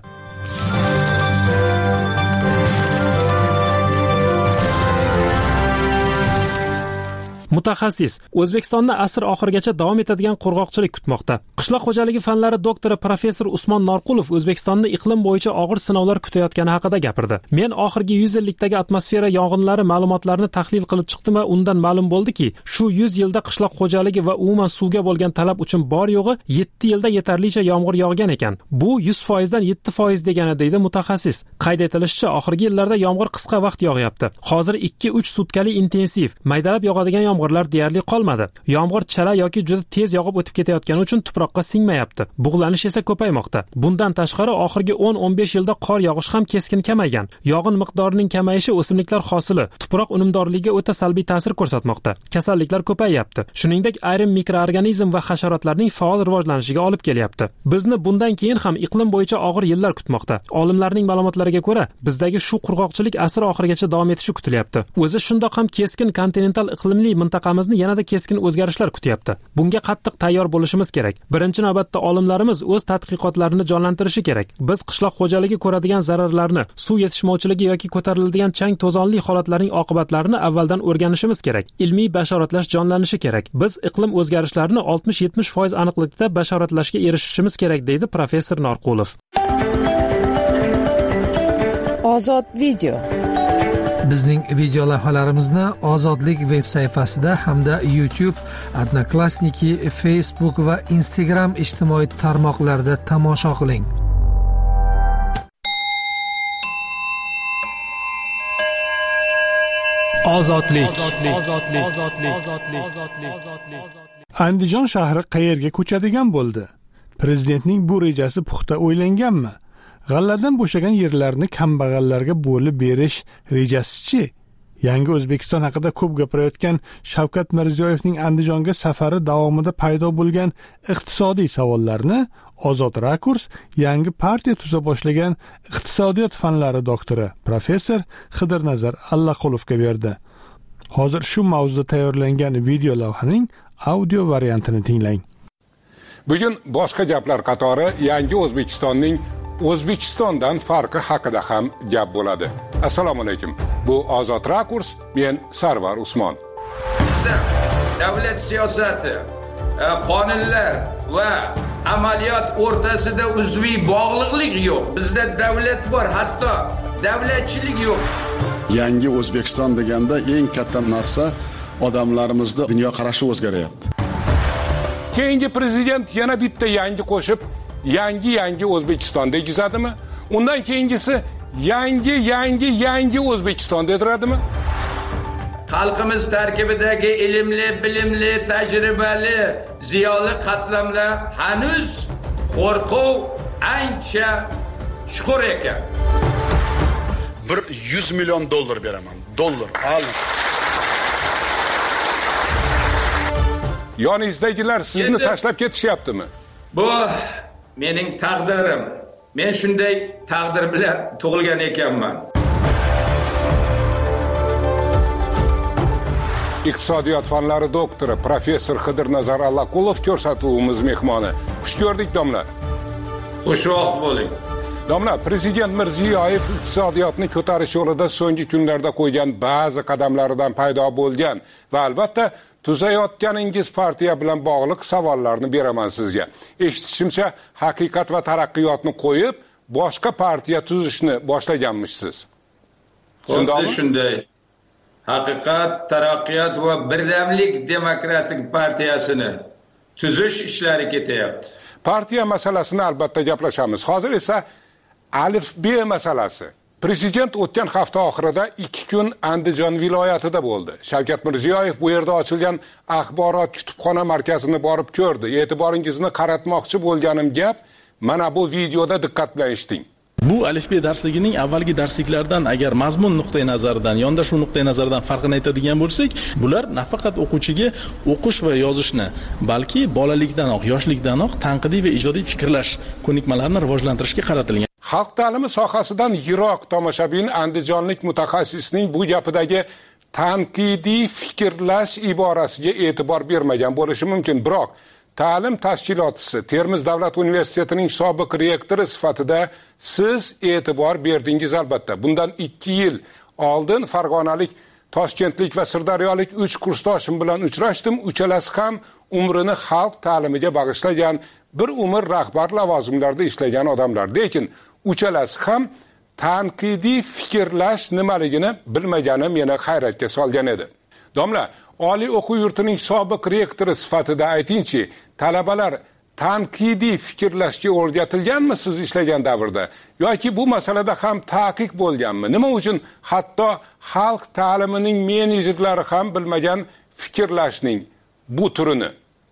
Mutaxassis O'zbekistonda asr oxirigacha davom etadigan qurg'oqchilik kutmoqda. Qishloq xo'jaligi fanlari doktori professor Usmon Norqulov O'zbekistonda iqlim bo'yicha og'ir sinovlar kutayotgani haqida gapirdi. Men oxirgi yuz yillikdagi atmosfera yong'inlari ma'lumotlarini tahlil qilib chiqdim va undan ma'lum bo'ldiki, shu yuz yilda qishloq xo'jaligi va umuman suvga bo'lgan talab uchun bor yo'g'i yetti yilda yetarlicha yomg'ir yog'gan ekan. Bu yuz foiz dan yetti foiz degani, deydi mutaxassis. Qayd etilishicha, oxirgi yillarda yomg'ir qisqa vaqt yog'yapti. Hozir ikki uch sutkali intensiv, maydalab yog'adigan yomg'irlar deyarli qolmadi. Yomg'ir chala yoki juda tez yog'ib o'tib ketayotgani uchun tuproqqa singmayapti. Bug'lanish esa ko'paymoqda. Bundan tashqari, oxirgi o'n o'n besh yilda qor yog'ish ham keskin kamaygan. Yog'in miqdorining kamayishi o'simliklar hosili, tuproq unumdorligiga o'ta salbiy ta'sir ko'rsatmoqda. Kasalliklar ko'payyapti. Shuningdek, ayrim mikroorganizm va hasharotlarning faol rivojlanishiga olib kelyapti. Bizni bundan keyin ham iqlim bo'yicha og'ir yillar kutmoqda. Olimlarning ma'lumotlariga ko'ra, bizdagi shu qurg'oqchilik asr oxirigacha davom etishi kutilyapti. O'zi shundoq ham keskin kontinental iqlimli mintaqa mintaqamizni yanada keskin o'zgarishlar kutyapti. Bunga qattiq tayyor bo'lishimiz kerak. Birinchi navbatda olimlarimiz o'z tadqiqotlarini jonlantirishi kerak. Biz qishloq xo'jaligi ko'radigan zararlarni, suv yetishmovchiligi yoki ko'tariladigan chang to'zonli holatlarning oqibatlarini avvaldan o'rganishimiz kerak. Ilmiy bashoratlash jonlanishi kerak. Biz iqlim o'zgarishlarini oltmish yetmish foiz aniqlikda bashoratlashga erishishimiz kerak, deydi professor Norqulov. Ozod video. Bizning video lavhalarimizni Ozodlik veb sayfasida hamda YouTube, Odnoklassniki, Facebook va Instagram ijtimoiy tarmoqlarida tomosha qiling. Ozodlik. Andijon shahri qayerga ko'chadigan bo'ldi? Prezidentning bu rejasi puxta o'ylanganmi? G'alladan bo'shagan yerlarni kambag'allarga bo'lib berish rejasi-chi? Yangi O'zbekiston haqida ko'p gapirayotgan Shavkat Mirziyoyevning Andijonga safari davomida paydo bo'lgan iqtisodiy savollarni Ozod Rakurs yangi partiya tuza boshlagan iqtisodiyot fanlari doktori professor Xidirnazar Allaqulovga berdi. Hozir shu mavzuda tayyorlangan video lavhaning audio variantini tinglang. Bugun boshqa gaplar qatori yangi O'zbekistonning O'zbekistondan farqi haqida ham gap bo'ladi. Assalomu alaykum. Bu Ozod Rakurs, men Sarvar Usmon. Bizda davlat siyosati, qonunlar va amaliyot o'rtasida uzviy bog'liqlik yo'q. Bizda davlat bor, hatto davlatchilik yo'q. Yangi O'zbekiston deganda eng katta narsa odamlarimizda dunyo qarashi o'zgaryapti. Keyingi prezident yana bitta yangi qo'shib yangi yangi O'zbekiston degizadimi? Undan keyingisi yangi yangi yangi O'zbekiston dediradimi? Xalqimiz tarkibidagi ilmli, bilimli, tajribali, ziyoli qatlamlar hanuz qo'rquv ancha chuqur ekan. bir yuz million dollar beraman. Dollar. Al. Yoningizdagilar sizni tashlab ketishyaptimi? Bu mening taqdirim. Men shunday taqdir bilan tug'ilgan ekanman. Iqtisodiyot fanlari doktori professor Xidirnazar Allaqullov ko'rsatuvimiz mehmoni. Xush ko'rdik, domla. Xush vaqt bo'ling. Domla, prezident Mirziyoyev iqtisodiyotni ko'tarish yo'lida so'nggi kunlarda qo'ygan ba'zi qadamlaridan paydo bo'lgan va albatta tuzayotganingiz partiya bilan bog'liq savollarni beraman sizga. Eshitishimcha, haqiqat va taraqqiyotni qo'yib, boshqa partiya tuzishni boshlaganmishsiz. Xuddi shunday. Haqiqat, taraqqiyot va birdamlik demokratik partiyasini tuzish ishlari ketyapti. Partiya masalasini albatta gaplashamiz. Hozir esa Alif B masalasi. Prezident o'tgan hafta oxirida ikki kun Andijon viloyatida bo'ldi. Shavkat Mirziyoyev bu yerda ochilgan axborot kutubxona markazini borib ko'rdi. E'tiboringizni qaratmoqchi bo'lganim gap mana bu videoda diqqat bilan eshiting. Bu Alif B darsligining avvalgi darsliklardan agar mazmun nuqtai nazaridan, yondashuv nuqtai nazaridan farqini aytadigan bo'lsak, bular nafaqat o'quvchiga o'qish va yozishni, balki bolalikdanoq, yoshlikdanoq tanqidiy va ijodiy fikrlash ko'nikmalarini rivojlantirishga qaratilgan. Xalq ta'limi sohasidan yiroq tomoshabin andijonlik mutaxassisning bu gapidagi tanqidiy fikrlash iborasiga e'tibor bermagan bo'lishi mumkin, biroq ta'lim tashkilotchisi, Termiz davlat universitetining sobiq rektori sifatida siz e'tibor berdingiz albatta. Bundan ikki yil oldin farg'onalik, toshkentlik va sirdaryolik uch kursdoshim bilan uchrashdim. Uchalasi ham umrini xalq ta'limiga bag'ishlagan, bir umr rahbar lavozimlarda ishlagan odamlar. Lekin uchalasi ham tanqidiy fikrlash nimaligini bilmagani meni hayratga solgan edi. Domla, oliy o'quv yurtining sobiq rektori sifatida aytingchi, talabalar tanqidiy fikrlashga o'rgatilganmi siz ishlagan davrda yoki bu masalada ham taqiq bo'lganmi? Nima uchun hatto xalq ta'limining menejerlari ham bilmagan fikrlashning bu turini?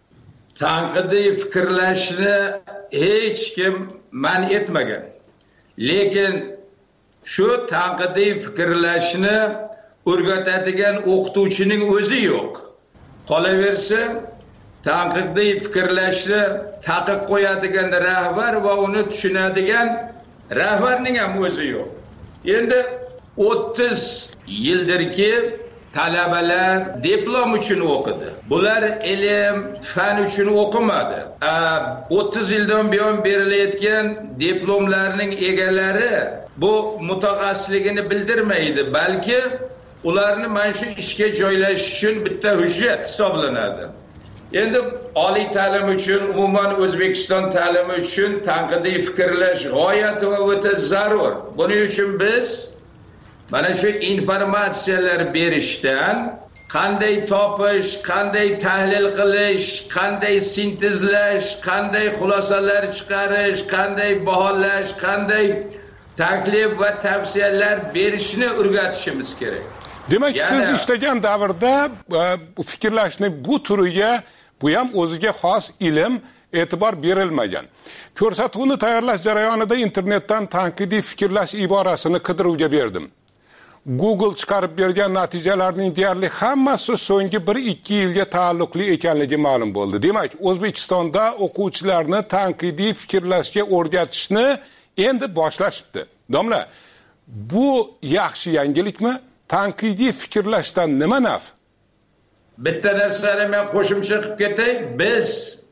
Tanqidiy fikrlashni hech kim man etmagan. Lekin shu tanqidiy fikrlashni o'rgatadigan o'qituvchining o'zi yo'q. Qolaversa, tanqidiy fikrlashni taqiq qo'yadigan rahbar va uni tushunadigan rahbarning ham o'zi yo'q. Endi o'ttiz yildirki talabalar diplom uchun o'qidi. Bular ilm, fan uchun o'qimadi. o'ttiz yildan buyon berilayotgan diplomlarning egalari bu mutaxassisligini bildirmaydi, balki ularni mana shu ishga joylashish uchun bitta hujjat hisoblanadi. Endi oliy ta'lim uchun, umuman O'zbekiston ta'limi uchun tanqidiy fikrlash g'oyat va o'ta zarur. Buning uchun biz mana shu informatsiyalar berishdan qanday topish, qanday tahlil qilish, qanday sintezlash, qanday xulosalar chiqarish, qanday baholash, qanday taklif va tavsiyalar berishni o'rgatishimiz kerak. Demak, siz ishlagan davrda bu fikrlashning bu turiga, bu ham o'ziga xos ilm, e'tibor berilmagan. Ko'rsatuvni tayyorlash jarayonida internetdan tanqidiy fikrlash iborasini qidiruvga berdim. Google chiqarib bergan natijalarning deyarli hammasi so'nggi bir ikki yilga taalluqli ekanligi ma'lum bo'ldi. Demak, O'zbekistonda o'quvchilarni tanqidiy fikrlashga o'rgatishni endi boshlashibdi. Domla, bu yaxshi yangilikmi? Tanqidiy fikrlashdan nima naf? Bitta narsani men qo'shimcha qilib ketay. Biz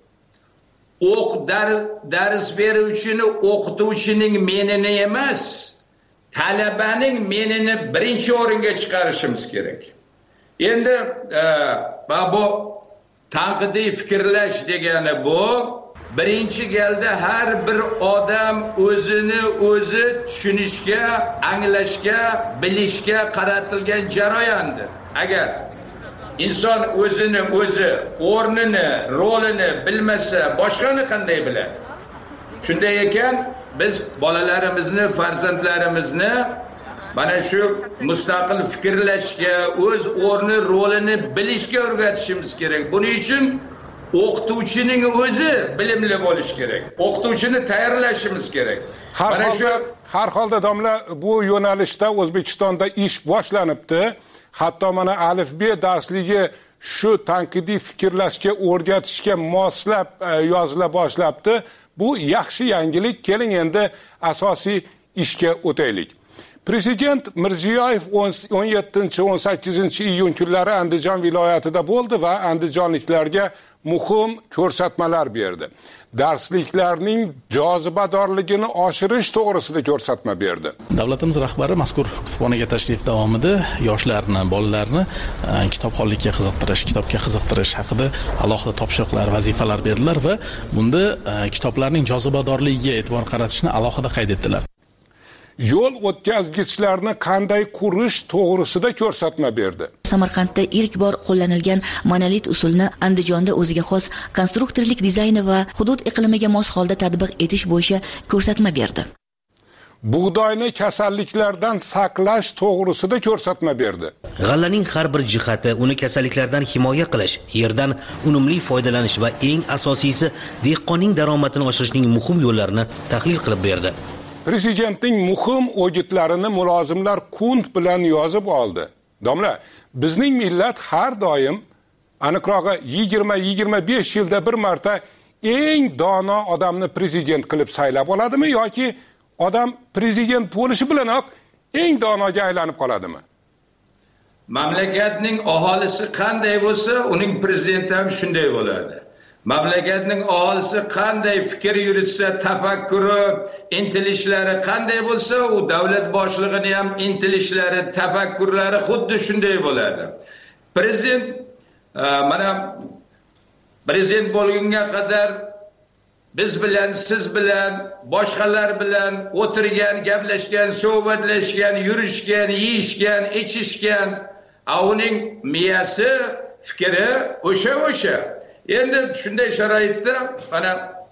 o'q dars beruvchini, o'qituvchining menini emas, talabaning menini birinchi o'ringa chiqarishimiz kerak. Endi bu tanqidiy fikrlash degani bu birinchi galda har bir odam o'zini o'zi tushunishga, anglashga, bilishga qaratilgan jarayondir. Agar inson o'zini o'zi, o'rnini, rolini bilmasa, boshqani qanday biladi? Shunday ekan, biz bolalarimizni, farzandlarimizni mana shu mustaqil fikrlashga, o'z o'rni, rolini bilishga o'rgatishimiz kerak. Buning uchun o'qituvchining o'zi bilimli bo'lishi kerak. O'qituvchini tayyorlashimiz kerak. Har holda, har holda domla, bu yo'nalishda O'zbekistonda ish boshlanibdi. Hatto mana alif be darsligi shu tanqidiy fikrlashga o'rgatishga moslab yozila boshlabdi. Bu yaxshi yangilik. Keling endi asosiy ishga o'taylik. Prezident Mirziyoyev o'n yettinchi o'n sakkizinchi iyun kunlari Andijon viloyatida bo'ldi va andijonliklarga muhim ko'rsatmalar berdi. Darsliklarning jozibadorligini oshirish to'g'risida ko'rsatma berdi. Davlatimiz rahbari mazkur kutubxonaga tashrif davomida yoshlarni, bolalarni kitobxonlikka qiziqtirish, kitobga qiziqtirish haqida alohida topshiriqlar, vazifalar berdilar va bunda kitoblarning jozibadorligiga e'tibor qaratishni alohida qayd etdilar. Yo'l o'tkazgichlarni qanday qurish to'g'risida ko'rsatma berdi. Samarqandda ilk bor qo'llanilgan monolit usulni Andijonda o'ziga xos konstruktorlik dizayni va hudud iqlimiga mos holda tatbiq etish bo'yicha ko'rsatma berdi. Bug'doyni kasalliklardan saqlash to'g'risida ko'rsatma berdi. G'allaning har bir jihati uni kasalliklardan himoya qilish, yerdan unumli foydalanish va eng asosiysi dehqonning daromadini oshirishning muhim yo'llarini tahlil qilib berdi. Prezidentning muhim o'gitlarini mulozimlar kunt bilan yozib oldi. Domla, bizning millat har doim, aniqrog'i yigirma yigirma besh yilda bir marta eng dono odamni prezident qilib saylab oladimi yoki odam prezident bo'lishi bilanoq eng donoga aylanib qoladimi? Mamlakatning aholisi qanday bo'lsa, uning prezidenti ham shunday bo'ladi. Mamlakatning aholisi qanday fikr yuritsa, tafakkuri, intilishlari qanday bo'lsa, u davlat boshlig'ini ham intilishlari, tafakkurlari xuddi shunday bo'ladi. Prezident mana prezident bo'lgunga qadar biz bilan, siz bilan, boshqalar bilan o'tirgan, gaplashgan, suhbatlashgan, yurishgan, yeyishgan, ichishgan, uning miyasi, fikri o'sha-o'sha. Endi shunday sharoitda mana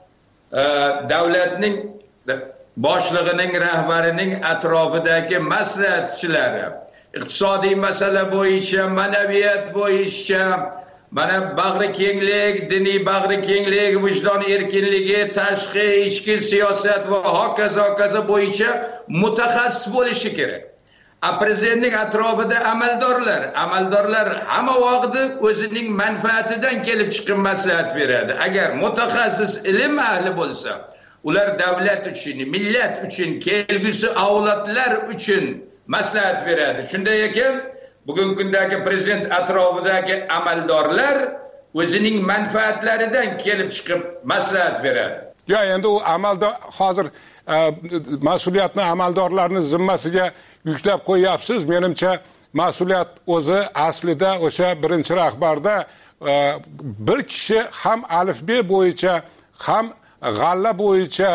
davlatning boshlig'ining, rahbarining atrofidagi maslahatchilari iqtisodiy masala bo'yicha, ma'naviyat bo'yicha, mana bag'ri kenglik, diniy bag'ri kenglik, vijdon erkinligi, tashqi, ichki siyosat va hokazo hokazo bo'yicha mutaxassis bo'lishi kerak. A prezidentning atrofida amaldorlar, amaldorlar hamma vaqtda o'zining manfaatidan kelib chiqqan maslahat beradi. Agar mutaxassis ilm ahli bo'lsa, ular davlat uchun, millat uchun, kelgusi avlodlar uchun maslahat beradi. Shunday ekan, bugungi kundagi prezident atrofidagi amaldorlar o'zining manfaatlaridan kelib chiqib maslahat beradi. Ya endi u amaldor hozir mas'uliyatni amaldorlarning zimmasiga yuklab qo'yapsiz. Menimcha mas'uliyat o'zi aslida o'sha birinchi rahbarda bir kishi ham alifbe bo'yicha ham g'alla bo'yicha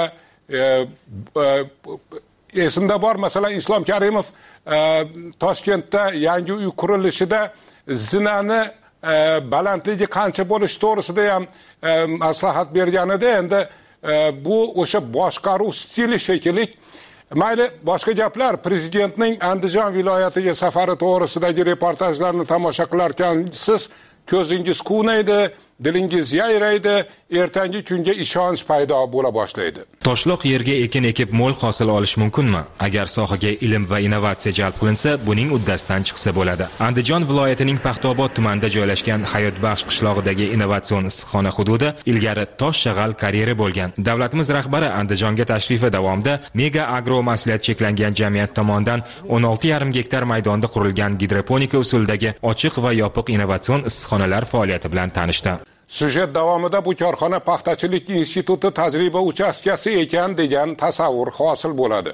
esimda bor, masalan Islom Karimov Toshkentda yangi uy qurilishida zinani balandligi qancha bo'lishi to'g'risida ham maslahat bergan edi. Endi bu o'sha boshqaruv stili shekilli. Mayli, boshqa gaplar. Prezidentning Andijon viloyatiga safari to'g'risidagi reportajlarni tomosha qilarkansiz, ko'zingiz quvnaydi, dilingiz yayraydi, ertangi kunga ishonch paydo bo'la boshlaydi. Toshloq yerga ekin ekib mo'l hosil olish mumkinmi? Agar sohaga ilm va innovatsiya jalb qilinsa, buning uddasidan chiqsa bo'ladi. Andijon viloyatining Paxtaobod tumanida joylashgan Hayotbaxsh qishlog'idagi innovatsion issiqxona hududi ilgari tosh shag'al karyeri bo'lgan. Davlatimiz rahbari Andijonga tashrifi davomida Mega Agro mas'uliyat cheklangan jamiyat tomonidan o'n olti yarim gektar maydonda qurilgan gidroponika usulidagi ochiq va yopiq innovatsion issiqxonalar faoliyati bilan tanishdi. Sujet davomida bu korxona paxtachilik instituti tajriba uchastkasi ekan degan tasavvur hosil bo'ladi.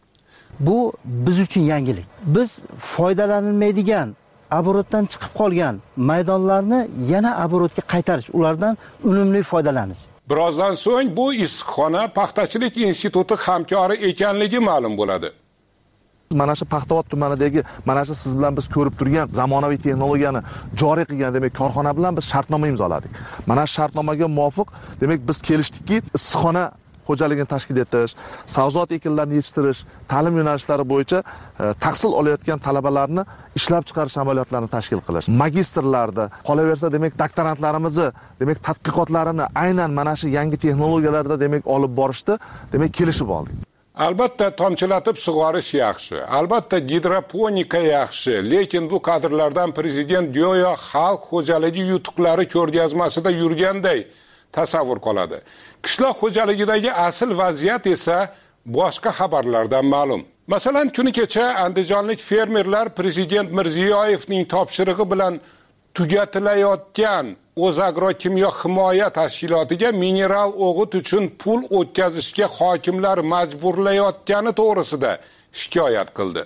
Bu biz uchun yangilik. Biz foydalanilmaydigan, aborotdan chiqib qolgan maydonlarni yana aborotga qaytarish, ulardan unumli foydalanish. Birozdan so'ng bu issiqxona paxtachilik instituti hamkori ekanligi ma'lum bo'ladi. Mana shu Paxtaobod tumanidagi, mana shu siz bilan biz ko'rib turgan zamonaviy texnologiyani joriy qilgan demak korxona bilan biz shartnoma imzoladik. Mana shu shartnomaga muvofiq demak biz kelishdikki, issiqxona xo'jaligini tashkil etish, sabzavot ekinlarini yetishtirish, ta'lim yo'nalishlari bo'yicha tahsil olayotgan talabalarni ishlab chiqarish amaliyotlarini tashkil qilish. Magistrlarda qolaversa demak doktorantlarimizni demak tadqiqotlarini aynan mana shu yangi texnologiyalarda demak olib borishda demak kelishib oldik. Albatta tomchilatib sug'orish yaxshi, albatta gidroponika yaxshi, lekin bu kadrlardan prezident go'yo xalq xo'jaligi yutuqlari ko'rgazmasida yurganday tasavvur qoladi. Qishloq xo'jaligidagi asl vaziyat esa boshqa xabarlardan ma'lum. Masalan, kuni kecha andijonlik fermerlar prezident Mirziyoyevning topshirig'i bilan tugatilayotgan O'zagrokimyo himoya tashkilotiga mineral o'g'it uchun pul o'tkazishga hokimlar majburlayotgani to'g'risida shikoyat qildi.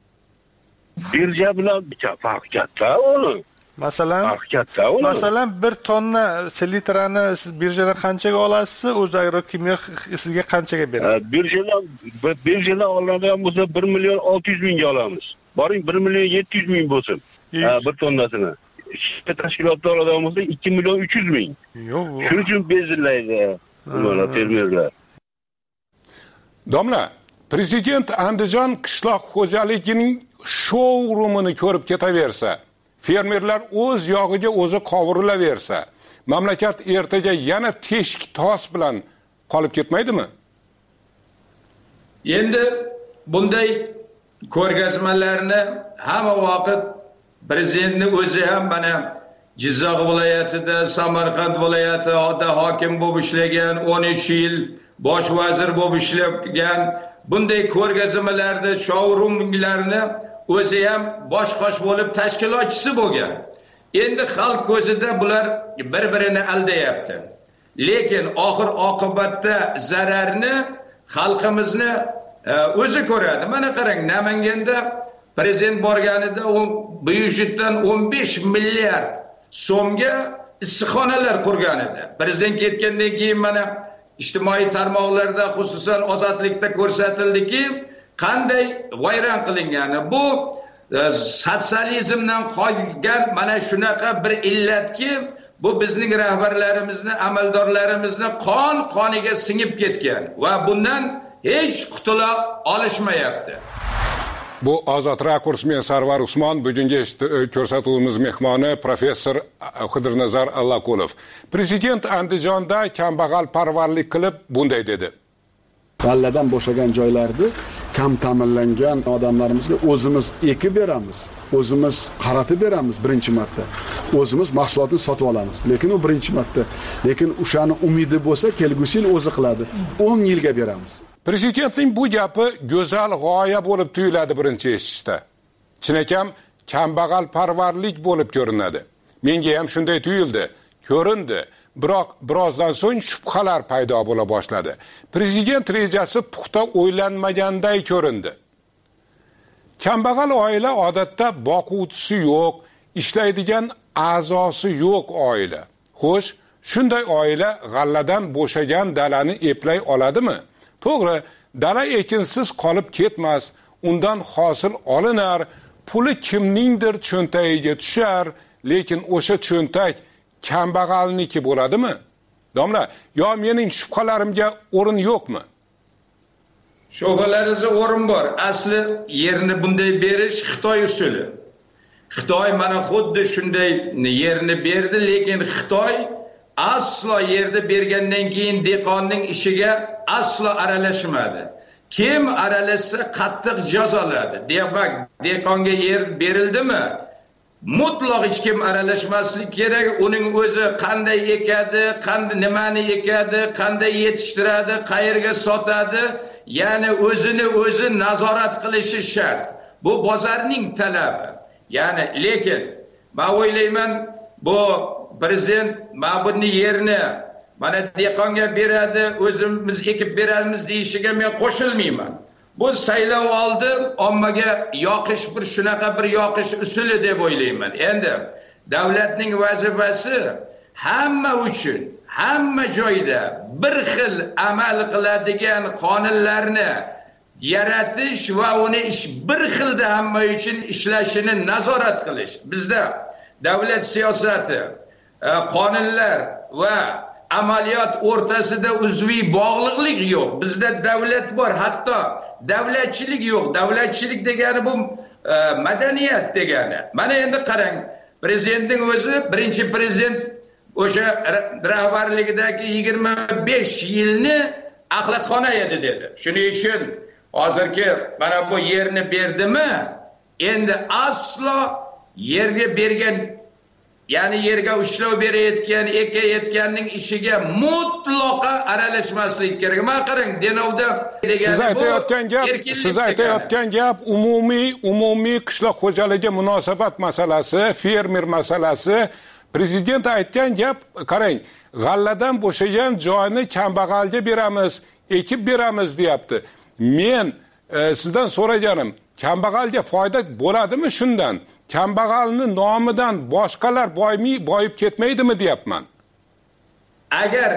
Birja bilan farq katta o'g'lim. Masalan, masalan bir tonna selitrani siz birjadan qanchaga olasiz, O'zagrokimyo sizga qanchaga beradi? Birjadan birjadan oladigan bo'lsa bir million olti yuz mingga olamiz. Boring bir million yetti yuz ming bo'lsin. Bir tonnasini. Tashkilotda oladigan bo'lsa ikki million uch yuz ming. Yo'q. Shuning uchun bezillaydi mana fermerlar. Domla, prezident Andijon qishloq xo'jaligining shou-rumini ko'rib ketaversa, fermerlar o'z yog'iga o'zi qovurilaversa, mamlakat ertaga yana teshik tos bilan qolib ketmaydimi? Endi bunday ko'rgazmalarni hamma vaqt prezidentning o'zi ham mana Jizzax viloyatida, Samarqand viloyatida hokim bo'lib ishlagan, o'n uch yil bosh vazir bo'lib ishlagan, bunday ko'rgazmalarda shou-rumlarni o'zi ham bosh-qosh bo'lib tashkilotchisi bo'lgan. Endi xalq ko'zida bular bir-birini aldayapti. Lekin oxir oqibatda zararni xalqimizni o'zi ko'radi. Mana qarang, Namanganda prezident borganida u byudjetdan o'n besh milliard so'mga issiqxonalar qurgan edi. Prezident ketgandan keyin mana ijtimoiy tarmoqlarda, xususan Ozodlikda ko'rsatildiki, qanday vayron qilingani. Bu sotsializmdan qolgan mana shunaqa bir illatki, bu bizning rahbarlarimizni, amaldorlarimizni qon qoniga singib ketgan va bundan hech qutula olishmayapti. Bu Ozod Rakurs, men Sarvar Usmon, bugungi ko'rsatuvimiz mehmoni professor Xidirnazar Allaqulov. Prezident Andijonda kambag'al parvarlik qilib bunday dedi. G'alladan bo'shagan joylarni kam ta'minlangan odamlarimizga o'zimiz ekib beramiz, o'zimiz qaratib beramiz birinchi marta. O'zimiz mahsulotni sotib olamiz. Lekin u birinchi marta. Lekin o'shani umidi bo'lsa, kelgusi yil o'zi qiladi. o'n yilga beramiz. Prezidentning bu gapi go'zal g'oya bo'lib tuyuladi birinchi eshitishda. Chinakam kambag'al parvarlik bo'lib ko'rinadi. Menga ham shunday tuyuldi, ko'rindi. Biroq birozdan so'ng shubhalar paydo bo'la boshladi. Prezident rejasi puxta o'ylanmaganday ko'rindi. Kambag'al oila odatda boquvchisi yo'q, ishlaydigan a'zosi yo'q oila. Xo'sh, shunday oila g'alladan bo'shagan dalani eplay oladimi? To'g'ri, dala ekinsiz qolib ketmas, undan hosil olinar, puli kimningdir cho'ntagiga tushar, lekin o'sha cho'ntak kambag'alniki bo'ladimi? Domla, yo mening shubhalarimga o'rin yo'qmi? Shubhalaringizga o'rin bor. Asli yerni bunday berish Xitoy usuli. Xitoy mana xuddi shunday yerni berdi, lekin Xitoy aslo yerni bergandan keyin dehqonning ishiga aslo aralashmadi. Kim aralashsa qattiq jazoladi. Demak, dehqonga yer berildimi? Mutlaq hech kim aralashmaslik kerak. Uning o'zi qanday ekadi, qanday nimani ekadi, qanday yetishtiradi, qayerga sotadi, ya'ni o'zini o'zi nazorat qilishi shart. Bu bozorning talabi. Ya'ni lekin men o'ylayman, bu prezident mana bunday yerni mana dehqonga beradi, o'zimiz ekib beramiz deyishiga men qo'shilmayman. Bu saylov oldi ommaga yoqish bir shunaqa bir yoqish usuli deb o'ylayman. Endi davlatning vazifasi hamma uchun, hamma joyda bir xil amal qiladigan qonunlarni yaratish va uni ish bir xilda hamma uchun ishlashini nazorat qilish. Bizda davlat siyosati, qonunlar va amaliyot o'rtasida uzviy bog'liqlik yo'q. Bizda davlat bor, hatto davlatchilik yo'q. Davlatchilik degani bu e, madaniyat degani. Mana endi qarang, prezidentning o'zi birinchi prezident o'sha rahbarligidagi yigirma besh yilni axlatxona edi dedi. Shuning uchun hozirgi mana bu yerni berdimi? Endi aslo yerga bergan, ya'ni yerga ushlov berayotgan, ekayotganning ishiga mutlaqo aralashmaslik kerak. Mana qarang, Denovda siz aytayotgan gap, siz aytayotgan gap umumiy umumiy qishloq xo'jaligi munosabat masalasi, fermer masalasi. Prezident aytgan gap, qarang, g'alladan bo'shagan joyni kambag'alga beramiz, ekib beramiz deyapti. Men e, sizdan so'raganim, kambag'alga foyda bo'ladimi shundan? Kambag'alning nomidan boshqalar boymi boyib ketmaydimi deyapman. Agar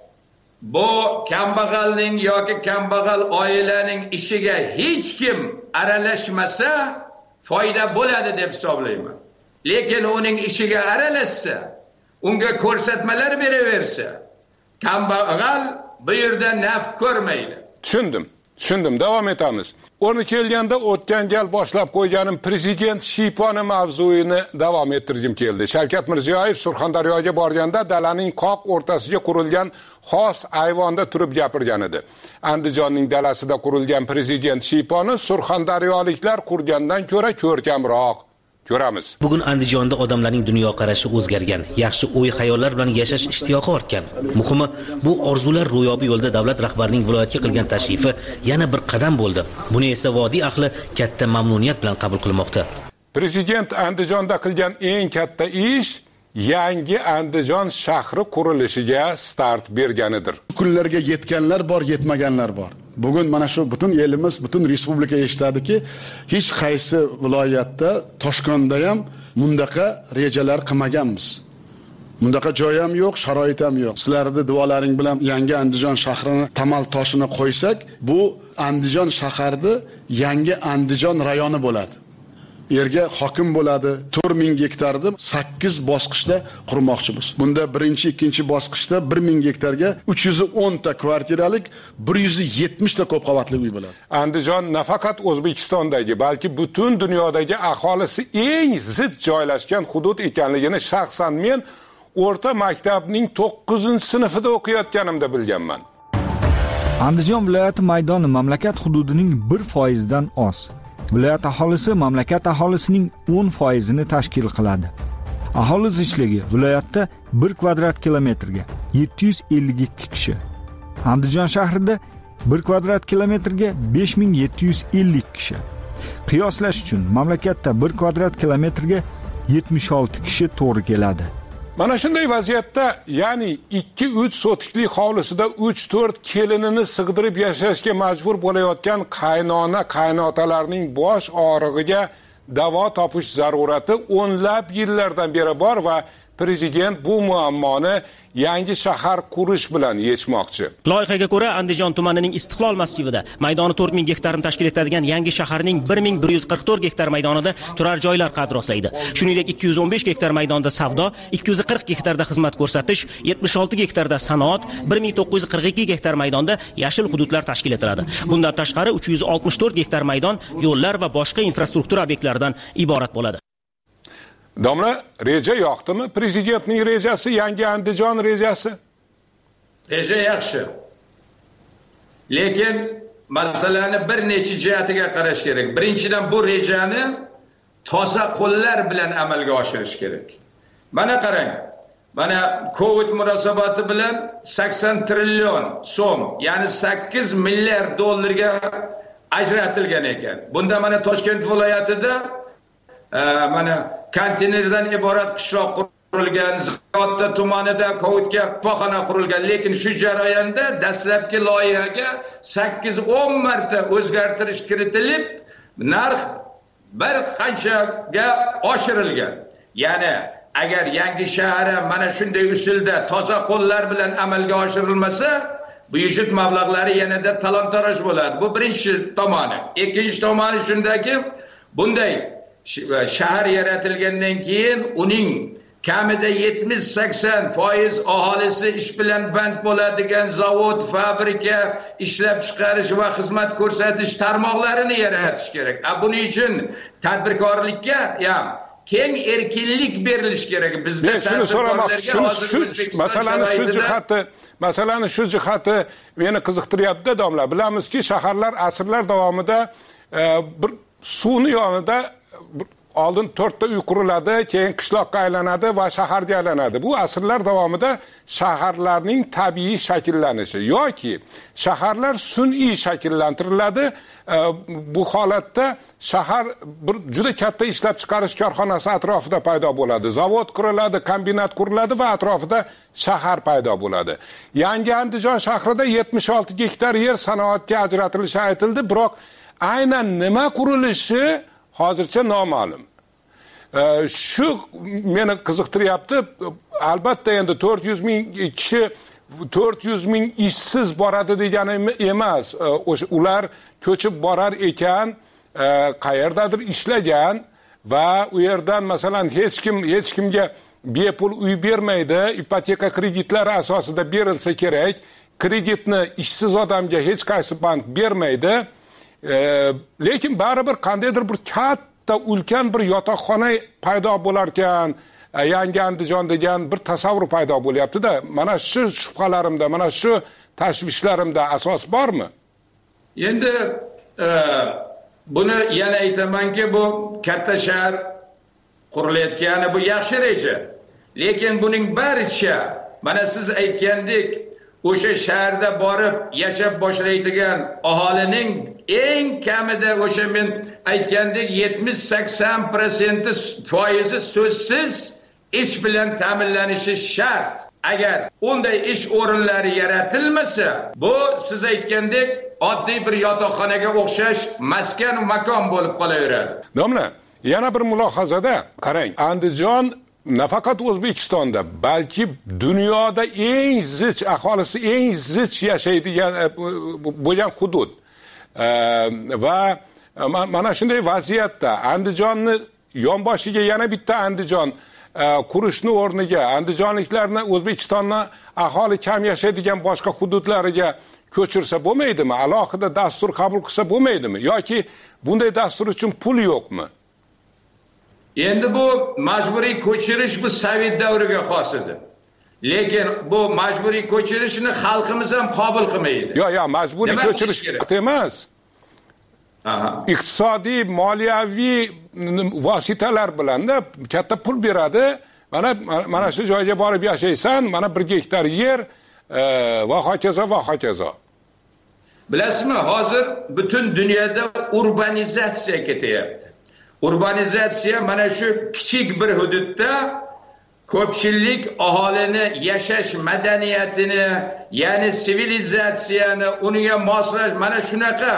bu kambag'alning yoki kambag'al oilaning ishiga hech kim aralashmasa foyda bo'ladi deb hisoblayman. Lekin uning ishiga aralashsa, unga ko'rsatmalar beraversa, kambag'al bu yerda naf ko'rmaydi. Tushundim. Tushundim, davom etamiz. O'rni kelganda o'tgan gal boshlab qo'yganim prezident shiyponi mavzuyini davom ettirgim keldi. Shavkat Mirziyoyev Surxondaryoga borganda dalaning qoq o'rtasiga qurilgan xos ayvonda turib gapirgan edi. Andijonning dalasida qurilgan prezident shiyponi surxondaryoliklar qurgandan ko'ra ko'rkamroq. Ko'ramiz. Bugun Andijonda odamlarning dunyoqarashi o'zgargan, yaxshi o'y-xayollar bilan yashash ishtiyoqi ortgan. Muhimi, bu orzular ro'yobi yo'lida davlat rahbarining viloyatga qilgan tashrifi yana bir qadam bo'ldi. Buni esa vodiy ahli katta mamnuniyat bilan qabul qilmoqda. Prezident Andijonda qilgan eng katta ish yangi Andijon shahri qurilishiga start berganidir. Kunlarga yetganlar bor, yetmaganlar bor. Bugun mana shu butun elimiz, butun respublika eshitadiki, hech qaysi viloyatda, Toshkentda ham bundaqa rejalar qilmaganmiz. Bundaqa joy ham yo'q, sharoit ham yo'q. Sizlarning duolaring bilan yangi Andijon shahrini tamal toshini qo'ysak, bu Andijon shaharida yangi Andijon rayoni bo'ladi. Yerga hokim bo'ladi. to'rt ming gektarda sakkiz bosqichda qurmoqchimiz. Bunda birinchi, ikkinchi bosqichda bir ming gektarga uch yuz o'n ta kvartiralik, bir yuz yetmish ta ko'p qavatli uy bo'ladi. Andijon nafaqat O'zbekistondagi, balki butun dunyodagi aholisi eng zid joylashgan hudud ekanligini shaxsan men o'rta maktabning to'qqizinchi sinfida o'qiyotganimda bilganman. Andijon viloyati maydoni mamlakat hududining bir foiz dan oz. Viloyat aholisi mamlakat aholisining o'n foiz ni tashkil qiladi. Aholi zichligi viloyatda bir kvadrat kilometrga yetti yuz ellik ikki kishi. Andijon shahrida bir kvadrat kilometrga besh ming yetti yuz ellik kishi. Qiyoslash uchun mamlakatda bir kvadrat kilometrga yetmish olti kishi to'g'ri keladi. Mana shunday vaziyatda, ya'ni ikki uch sotikli hovlisida uch to'rt kelinini sig'dirib yashashga majbur bo'layotgan qaynona qaynotalarning bosh og'rig'iga davo topish zarurati o'nlab yillardan beri bor va prezident bu muammoni yangi shahar qurish bilan yechmoqchi. Loyihaga ko'ra Andijon tumanining Istiqlol massivida maydoni to'rt ming gektarni tashkil etadigan yangi shaharning bir ming bir yuz qirq to'rt gektar maydonida turar joylar qad rostlaydi. Shuningdek ikki yuz o'n besh gektar maydonda savdo, ikki yuz qirq gektarda xizmat ko'rsatish, yetmish olti gektarda sanoat, bir ming to'qqiz yuz qirq ikki gektar maydonda yashil hududlar tashkil etiladi. Bundan tashqari uch yuz oltmish to'rt gektar maydon yo'llar va boshqa infrastruktura obyektlaridan iborat bo'ladi. Domla, reja yoqdimi? Prezidentning rejasi, yangi Andijon rejasi? Reja yaxshi. Lekin masalani bir necha jihatiga qarash kerak. Birinchidan bu rejani toza qo'llar bilan amalga oshirish kerak. Mana qarang. Mana Covid munosabati bilan sakson trillion so'm, ya'ni sakkiz milliard dollarga ajratilgan ekan. Bunda mana Toshkent viloyatida mana konteynerdan iborat qishloq qurilgan, Ziyodda tumanida Covidga shifoxona qurilgan, lekin shu jarayonda dastlabki loyihaga sakkiz o'n marta o'zgartirish kiritilib, narx bir qanchaga oshirilgan. Ya'ni agar yangi shahar mana shunday usulda toza qo'llar bilan amalga oshirilmasa, byudjet mablag'lari yanada talon-taroj bo'ladi. Bu birinchi tomoni. Ikkinchi tomoni shundaki, bunday shahar yaratilgandan keyin uning kamida yetmish sakson foiz aholisi ish bilan band bo'ladigan zavod, fabrika, ishlab chiqarish va xizmat ko'rsatish tarmoqlarini yaratish kerak. Buning uchun tadbirkorlikka ham keng erkinlik berilishi kerak. Bizda shuni so'ramoqchi, masalani shu jihati, masalani shu jihati meni qiziqtiryapti, domla. Bilamizki, shaharlar asrlar davomida bir suvni yonida oldin to'rtta uy quriladi, keyin qishloqqa aylanadi va shaharga aylanadi. Bu asrlar davomida shaharlarning tabiiy shakllanishi yoki shaharlar sun'iy shakllantiriladi. Bu holatda shahar bir juda katta ishlab chiqarish korxonasi atrofida paydo bo'ladi. Zavod quriladi, kombinat quriladi va atrofida shahar paydo bo'ladi. Yangi Andijon shahrida yetmish olti gektar yer sanoatga ajratilishi aytildi, biroq aynan nima qurilishi hozircha noma'lum. Shu meni qiziqtiryapti. Albatta endi to'rt yuz ming kishi, to'rt yuz ming ishsiz boradi degani emas. O'sha ular ko'chib borar ekan, qayerdadir ishlagan va u yerdan masalan hech kim hech kimga bepul uy bermaydi, ipoteka kreditlari asosida berilsa kerak. Kreditni ishsiz odamga hech qaysi bank bermaydi. Ee, lekin baribir qandaydir bir katta ulkan bir yotoqxona paydo bo'lar ekan, yangi Andijon degan bir tasavvur paydo bo'lyapti-da. Mana shu shubhalarimda, mana shu tashvishlarimda asos bormi? Endi e, buni yana aytamanki, bu katta shahar qurilayotgani bu yaxshi reja. Lekin buning baricha mana siz aytgandek o'sha shaharda borib yashab boshlaydigan aholining eng kamida o'sha men aytgandek yetmish sakson foizi so'zsiz ish bilan ta'minlanishi shart. Agar unday ish o'rinlari yaratilmasa, bu siz aytgandek oddiy bir yotoqxonaga o'xshash maskan makon bo'lib qolaveradi. Domla, yana bir mulohazada qarang, Andijon nafaqat O'zbekistonda, balki dunyoda eng zich aholisi eng zich yashaydigan bo'lgan hudud. Va mana shunday vaziyatda Andijonni yonboshiga yana bitta Andijon qurishni o'rniga andijonliklarni O'zbekistonning aholi kam yashaydigan boshqa hududlariga ko'chirsa bo'lmaydimi? Alohida dastur qabul qilsa bo'lmaydimi? Yoki bunday dastur uchun pul yo'qmi? Endi bu majburiy ko'chirish bu Sovet davriga xos edi. Lekin bu majburiy ko'chirishni xalqimiz ham qabul qilmaydi. Yo'q, yo'q, majburiy ko'chirish emas. Aha. Iqtisodiy, moliyaviy vositalar bilan da katta pul beradi. Mana mana shu joyga borib yashaysan, mana bir gektar yer e, va hokazo va hokazo. Bilasizmi, hozir butun dunyoda urbanizatsiya ketyapti. Urbanizatsiya mana shu kichik bir hududda ko'pchilik aholini yashash madaniyatini, ya'ni sivilizatsiyani uniga moslash, mana shunaqa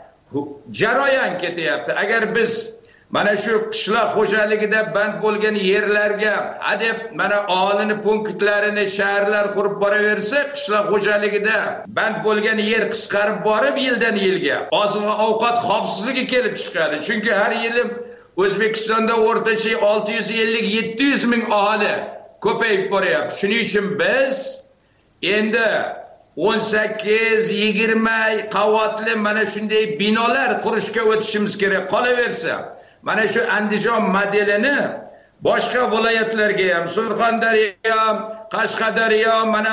jarayon ketyapti. Agar biz mana shu qishloq xo'jaligida band bo'lgan yerlarga hadeb mana aholini punktlarini shaharlar qurib boraversa, qishloq xo'jaligida band bo'lgan yer qisqarib borib yildan yilga oziq ovqat xavfsizligi kelib chiqadi. Chunki har yili O'zbekistonda o'rtacha olti yuz ellik yetti yuz ming aholi ko'payib boryapti. Shuning uchun biz endi o'n sakkiz yigirma qavatli mana shunday binolar qurishga o'tishimiz kerak. Qolaversa, mana shu Andijon modelini boshqa viloyatlarga ham, Surxondaryo, Qashqadaryo, mana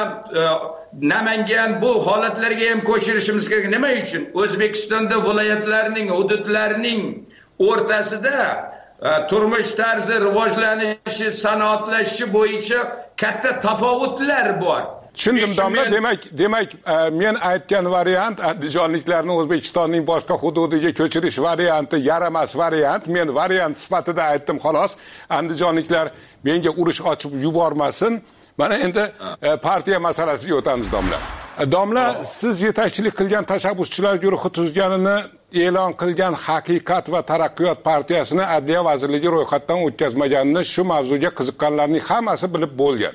Namangan bu holatlarga ham ko'chirishimiz kerak. Nima uchun? O'zbekistonda viloyatlarning, hududlarning o'rtasida turmush tarzi rivojlanishi, sanoatlashishi bo'yicha katta tafovutlar bor. Tushundim domla, demak, demak men aytgan variant andijonliklarni O'zbekistonning boshqa hududiga ko'chirish varianti yaramas variant. Men variant sifatida aytdim xolos. Andijonliklar menga urush ochib yubormasin. Mana endi partiya masalasiga o'tamiz domla. Domla, siz yetakchilik qilgan tashabbuschilar guruhi tuzganini e'lon qilgan Haqiqat va taraqqiyot partiyasini Adliya vazirligi ro'yxatdan o'tkazmaganini shu mavzuga qiziqqanlarning hammasi bilib bo'lgan.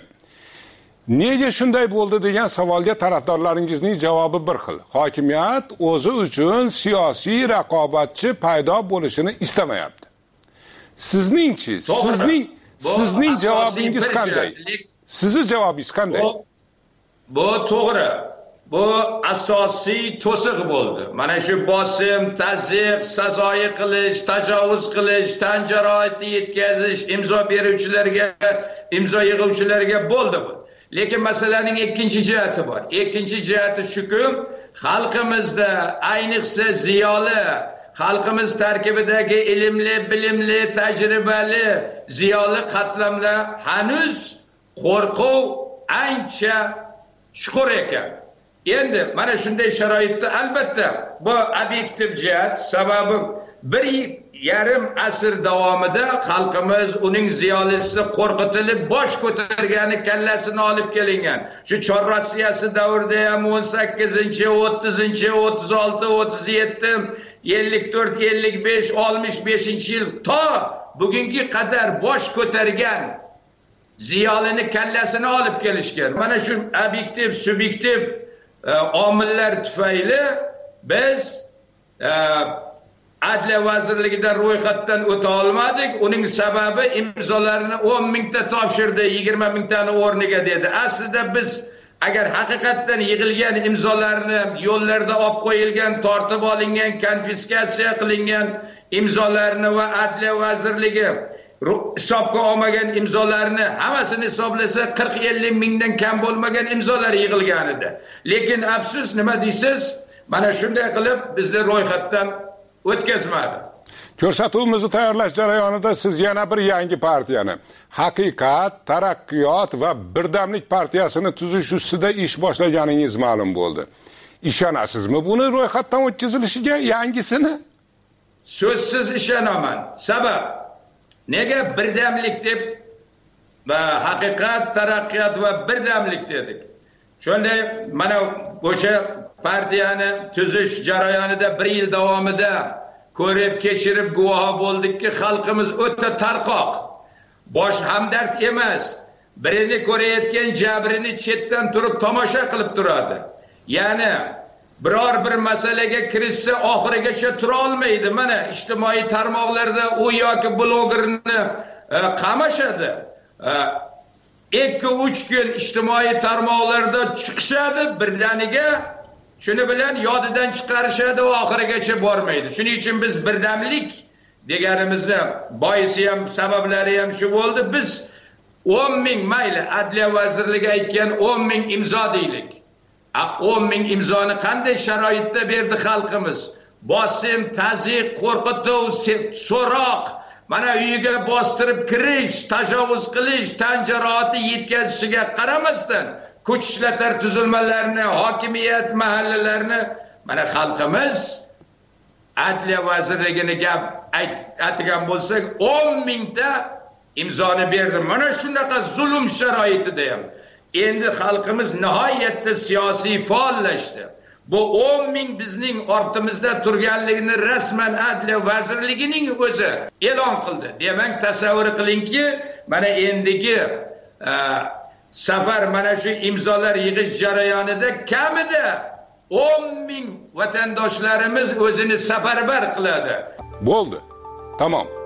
Nega shunday bo'ldi degan savolga tarafdorlaringizning javobi bir xil. Hokimiyat o'zi uchun siyosiy raqobatchi paydo bo'lishini istamayapti. Sizningchi, sizning sizning javobingiz qanday? Sizning javobingiz qanday? Bu to'g'ri. Bu asosiy to'siq bo'ldi. Mana shu bosim, tazyiq, sazoyi qilish, tajovuz qilish, tan jarohati yetkazish, imzo beruvchilarga, imzo yig'uvchilarga bo'ldi bu. Lekin masalaning ikkinchi jihati bor. Ikkinchi jihati shuki, xalqimizda ayniqsa ziyoli, xalqimiz tarkibidagi ilmli, bilimli, tajribali ziyoli qatlamlar hanuz qo'rquv ancha chuqur ekan. Endi mana shunday sharoitda albatta bu obyektiv jihat, sababi bir yarim asr davomida xalqimiz uning ziyolisi qo'rqitilib bosh ko'targani, kallasini olib kelingan. Shu Chor Rossiyasi davrida ham o'n sakkizinchi, o'ttizinchi, o'ttiz olti, o'ttiz yetti, ellik to'rt, ellik besh, oltmish beshinchi yil to bugungi qadar bosh ko'targan ziyolini kallasini olib kelishgan. Mana shu obyektiv, subyektiv omillar tufayli biz Adliya vazirligida ro'yxatdan o'ta olmadik. Uning sababi imzolarni o'n mingta topshirdi, yigirma mingtani o'rniga dedi. Aslida biz agar haqiqatdan yig'ilgan imzolarni yo'llarda olib qo'yilgan, tortib olingan, konfiskatsiya qilingan imzolarni va Adliya vazirligi hisobga olmagan imzolarni hammasini hisoblasa qirq ellik mingdan kam bo'lmagan imzolar yig'ilgan edi. Lekin afsus, nima deysiz? Mana shunday qilib bizni ro'yxatdan o'tkazmadi. Ko'rsatuvimizni tayyorlash jarayonida siz yana bir yangi partiyani, Haqiqat, Taraqqiyot va Birdamlik partiyasini tuzish ustida ish boshlaganingiz ma'lum bo'ldi. Ishonasizmi buni ro'yxatdan o'tkazilishiga, yangisini? So'zsiz ishonaman. Sabab nega birdamlik deb va Haqiqat, Taraqqiyot va Birdamlik dedik? Shunday mana o'sha partiyani tuzish jarayonida bir yil davomida ko'rib, kechirib guvohi bo'ldikki, xalqimiz o'ta tarqoq. Bosh hamdard emas. Birini ko'rayotgan jabrini chetdan turib tomosha qilib turadi. Ya'ni biror bir masalaga kirishsa oxirigacha tura olmaydi. Mana ijtimoiy tarmoqlarda u yoki blogerni qamashadi. ikki uch kun ijtimoiy tarmoqlarda chiqishadi birdaniga, shuni bilan yodidan chiqarishadi va oxirigacha bormaydi. Shuning uchun biz birdamlik deganimizni boisi ham, sabablari ham shu bo'ldi. Biz o'n ming mayli Adliya vazirligi aytgan o'n ming imzo deylik. o'n ming imzoni qanday sharoitda berdi xalqimiz? Bosim, tazyiq, qo'rqituv, so'roq, mana uyiga bostirib kirish, tajovuz qilish, tan jarohati yetkazishiga qaramasdan kuch ishlatar tuzilmalarini, hokimiyat mahallalarni mana xalqimiz Adliya vazirligini gap aytgan bo'lsak, o'n mingta imzoni berdi. Mana shunaqa zulm sharoitida ham endi xalqimiz nihoyatda siyosiy faollashdi. Bu o'n ming bizning ortimizda turganligini rasman Adliya vazirligining o'zi e'lon qildi. Demak, tasavvur qilingki, mana endigi e, safar mana shu imzolar yig'ish jarayonida kamida o'n ming vatandoshlarimiz o'zini safarbar qiladi. Bo'ldi. Tamom.